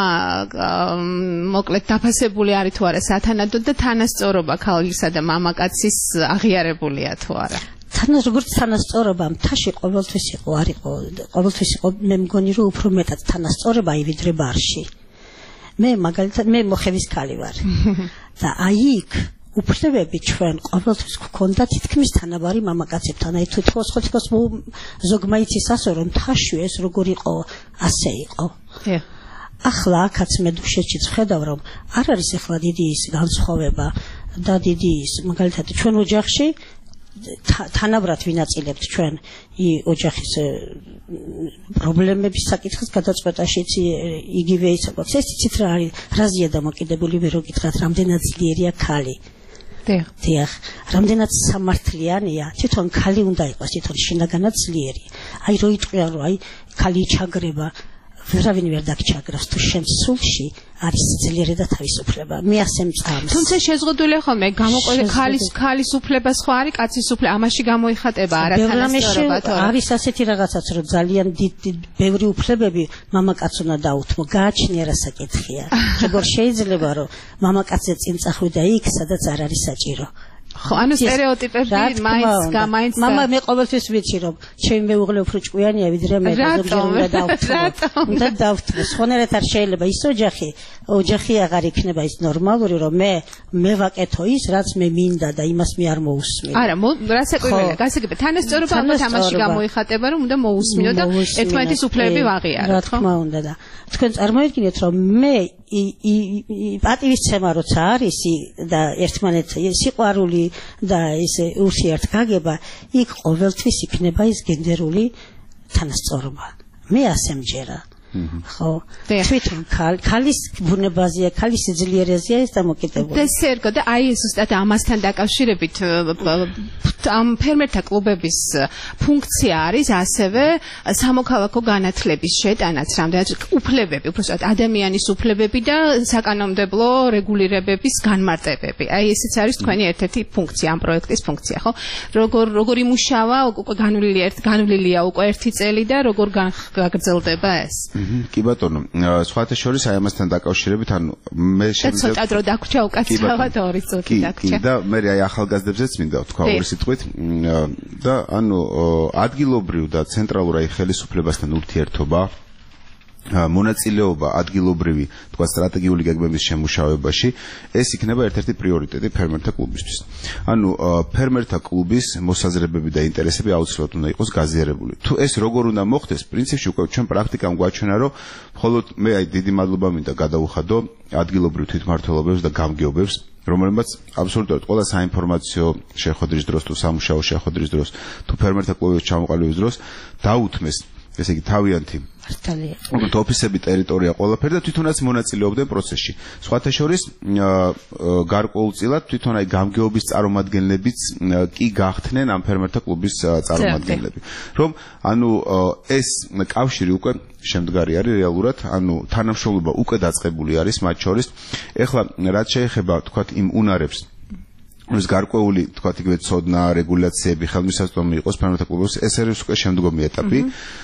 მოკლედ დაფასებული არის თუ არა სათანადოდ და თანასწორობა ქალისა და მამაკაცის აღიარებულია თუ არა? თანაც როგორც თანასწორობა მთაში ყოველთვის იყო არ იყო ყოველთვის იყო მე მგონი რომ უფრო მეტად თანასწორებაა ვიდრე ბარში მე მაგალითად მე მოხევის ქალი ვარ და აი იქ უფლებები ჩვენ ყოველთვის გვქონდა თითქმის თანაბარი მამაკაცებთან. აი თუ თქოს ხო თქოს ზოგმა იცის ასე რომ თაშვი ეს როგორ იყო ასე იყო. ახლა აქაც მე დუშეთშიც ვხედავ რომ არ არის ახლა დიდი ის განსხვავება და დიდი ის მაგალითად ჩვენ ოჯახში თანაბრად ვინაწილებთ ჩვენ ოჯახის პრობლემების საკითხის გადაწყვეტაშიც იგივე ის როგორც ეს იცით რა არის რაზეა დამოკიდებული მე რო გითხრათ რამდენად ძლიერია ქალი დიახ რამდენად სამართლიანია თვითონ ქალი უნდა იყოს თვითონ შინაგანად ძლიერი აი რო იტყვიან რომ აი ქალი ჩაგრება ვერავინ ვერ დაგჩაგრავს თუ შენ სულში არის ძლიერი და თავისუფლება მე ასე მწამს თუმცა შეზღუდულია ხოლმე გამოყოლე ქალის ქალის უფლება სხვა არის კაცის უფლება ამაში გამოიხატება არა თანასწორობა თორე არის ასეთი რაღაცაც რომ ძალიან დიდი ბევრი უფლებები მამაკაც უნდა დაუთმო გააჩნია რა საკითხია როგორ შეიძლება რომ მამაკაცზე წინ წახვიდა იქ სადაც არ არის საჭირო ხო ანუ სტერეოტიპები მაინც მაინც მამა მე ყოველთვის ვიცი რომ ჩემი მეუღლე უფრო ჭკვიანია ვიდრე მე და ზოგჯერ უნდა დავთმო უნდა დავთმო სხვანაირად არ შეიძლება ის ოჯახი ოჯახი აღარ იქნება ის ნორმალური რომ მე მე ვაკეთო ის რაც მე მინდა და იმას მე არ მოусმინე არა რასაკვირველია გასაგებია თანასწორობა ალბათ ამაში გამოიხატება რომ უნდა მოусმინო და ერთმანეთის უფლებები ვაღიაროთ რა თქმა უნდა და თქვენ წარმოიდგინეთ რომ მე პატივისცემა როცა არის და ერთმანეთ სიყვარული და ესე ურთიერთგაგება იქ ყოველთვის იქნება ის გენდერული თანასწორობა მე ასე მჯერა ხო თვითონ ქალის ბუნებაზეა ქალის ძლიერეზეა ეს დამოკიდებული და სერგო და აი ზუსტად ამასთან დაკავშირებით ამ ფერმერთა კლუბების ფუნქცია არის ასევე სამოქალაქო განათლების შეტანაც რამდენად უფლებები უბრალოდ ადამიანის უფლებები და საკანონმდებლო რეგულირებების განმარტებები აი ესეც არის თქვენი ერთ-ერთი ფუნქცია ამ პროექტის ფუნქცია ხო როგორ როგორ იმუშავა უკვე განვლილია ერთ განვლილია უკვე ერთი წელი და როგორ გაგრძელდება ეს კი ბატონო, სხვათა შორის აი ამასთან დაკავშირებით, ანუ მე შემიძლია ცოტა დრო დაგვრჩა უკაცრავად ორი წუთი დაგვრჩა. კი და მე აი ახალგაზრდებზეც მინდა ვთქვა ორი სიტყვით და ანუ ადგილობრივ და ცენტრალურ აი ხელისუფლებასთან ურთიერთობა მონაწილეობა ადგილობრივი თქვა სტრატეგიული გეგმების შემუშავებაში ეს იქნება ერთ-ერთი პრიორიტეტი ფერმერთა კლუბისთვის. ანუ ფერმერთა კლუბის მოსაზრებები და ინტერესები აუცილებლად უნდა იყოს გაზიარებული. თუ ეს როგორ უნდა მოხდეს, პრინციპში უკვე ჩვენ პრაქტიკამ გვაჩვენა, რომ მხოლოდ მე აი დიდი მადლობა მინდა გადაუხადო ადგილობრივ თვითმმართველობებს და გამგეობებს, რომელებაც აბსოლუტურად ყველა საინფორმაციო შეხვედრის დროს თუ სამუშაო შეხვედრის დროს თუ ფერმერთა კლუბის ჩამოყალიბების დროს დაუთმეს ესე იგი თავიანთი უბრალოდ ოფისები ტერიტორია ყველაფერი და თვითონაც მონაწილეობდნენ პროცესში. სხვათა შორის გარკვეულწილად თვითონ აი გამგეობის წარმომადგენლებიც კი გახდნენ ამ ფერმერთა კლუბის წარმომადგენლები. რომ ანუ ეს კავშირი უკვე შემდგარი არის რეალურად, ანუ თანამშრომლობა უკვე დაწყებული არის მათ შორის. ეხლა რაც შეეხება თქვათ იმ უნარებს ეს გარკვეული თქვათ იგივე ცოდნა, რეგულაციები, ხელმისაწვდომი იყოს ფერმერთა კლუბის, ეს არის უკვე შემდგომი ეტაპი.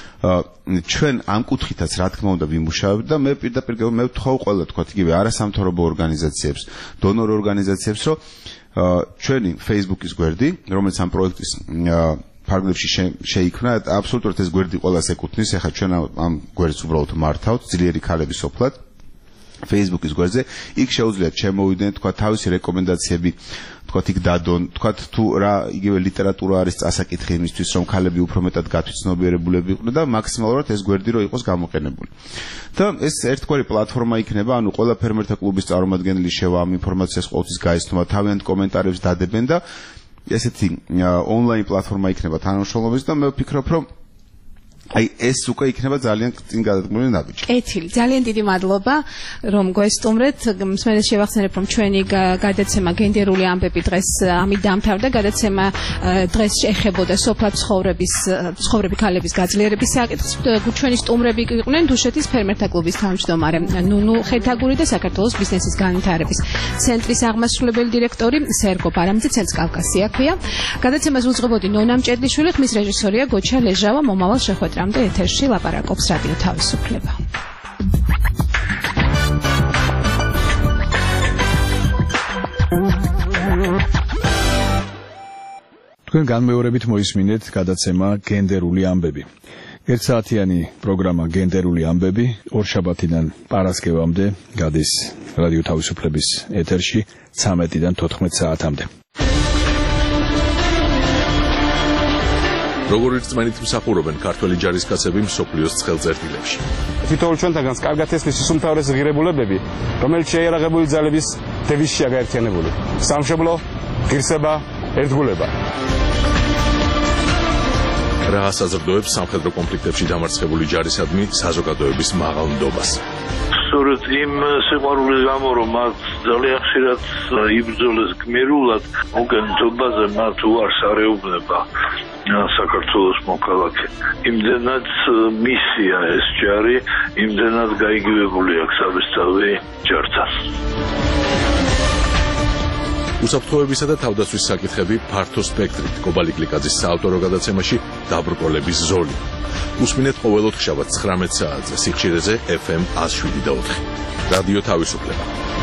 ჩვენ ამ კუთხითაც რა თქმა უნდა ვიმუშავებთ და მე პირდაპირ მე ვთხოვ ყველა თქვათ იგივე არასამთავრობო ორგანიზაციებს, დონორ ორგანიზაციებს, რომ ჩვენი Facebook-ის გვერდი, რომელიც ამ პროექტის ფარგლებში შეიქმნა, აბსოლუტურად ეს გვერდი ყველას ეკუთვნის, ეხლა ჩვენ ამ გვერდს უბრალოდ მართავთ, ძლიერი ქალების სოფლად. Facebook-ის გვერდზე, იქ შეუძლიათ შემოვიდნენ თქვა თავისი რეკომენდაციები, თქვა იქ დადონ, თქვა თუ რა იგივე ლიტერატურა არის წასაკითხი იმისთვის, რომ ქალები უფრო მეტად გათვითცნობიერებულები იყვნენ და მაქსიმალურად ეს გვერდი რო იყოს გამოყენებული. და ეს ერთგვარი პლატფორმა იქნება, ანუ ყველა ფერმერთა კლუბის წარმომადგენელი შევა ამ ინფორმაციას ყოველთვის გაიცნობა, თავიანთ კომენტარებს დადებენ და ესეთი ონლაინ პლატფორმა იქნება თანამშრომლობის და მე ვფიქრობ, რომ აი ეს უკვე იქნება ძალიან წინ გადადგმული ნაბიჯი. კეთილი, ძალიან დიდი მადლობა, რომ გვესტუმრეთ. მსმენელს შევახსენებ, რომ ჩვენი გადაცემა გენდერული ამბები დღეს ამით დამთავრდა. გადაცემა დღეს ეხებოდა სოფლად ცხოვრების ცხოვრები ქალების გაძლიერების საკითხს. ჩვენი სტუმრები იყვნენ დუშეთის ფერმერთა კლუბის თავმჯდომარე ნუნუ ხეთაგური და საქართველოს ბიზნესის განვითარების ცენტრის აღმასრულებელი დირექტორი სერგო ბარამძე, ცენტრ კავკასია ქვია. გადაცემას უძღვებოდი ნონა მჭედლიშვილი, ხმის რეჟისორია გოჩა ლეჟავა. მომავალ შეხვედრამდე ეთერში ლაპარაკობს რადიო თავისუფლება. თქვენ განმეორებით მოისმინეთ გადაცემა გენდერული ამბები. ერთსაათიანი პროგრამა გენდერული ამბები ორშაბათიდან პარასკევამდე გადის რადიო თავისუფლების ეთერში ცამეტიდან თოთხმეტ საათამდე. როგორ რწმენით მსახურობენ ქართველი ჯარისკაცები მსოფლიოს ცხელწერტილებში. თითოეულ ჩვენთაგანს კარგად ესმის ის უმთავრესი ღირებულებები, რომელიც შეიარაღებული ძალების დევიზშია გაერთიანებული. სამშობლო, ღირსება, ერთგულება. რა საზრდოებს სამხედრო კონფლიქტებში დამარცხებული ჯარისადმი საზოგადოების მაღალ ნდობას. სწორედ იმ სიყვარულის გამო, რომ მათ ძალიან ხშირად იბრძოლეს გმირულად, მოგენთობაზე მათ უარს არეუბნება საქართველოს მოქალაქე. იმდენად მისია ეს ჯარი, იმდენად გაიგივებული აქვს საბესწავლი ჯართან. უსაფრთხოებისა და თავდაცვის საკითხები ფართო სპექტრით კობალი გლიკაძის საავტორო გადაცემაში დაბრკოლების ზოლი. უსმინეთ ყოველ ოთხშაბათს ცხრამეტ საათზე სიხშირეზე ეფ ემ ათს შვიდი და ოთხი. რადიო თავისუფლება.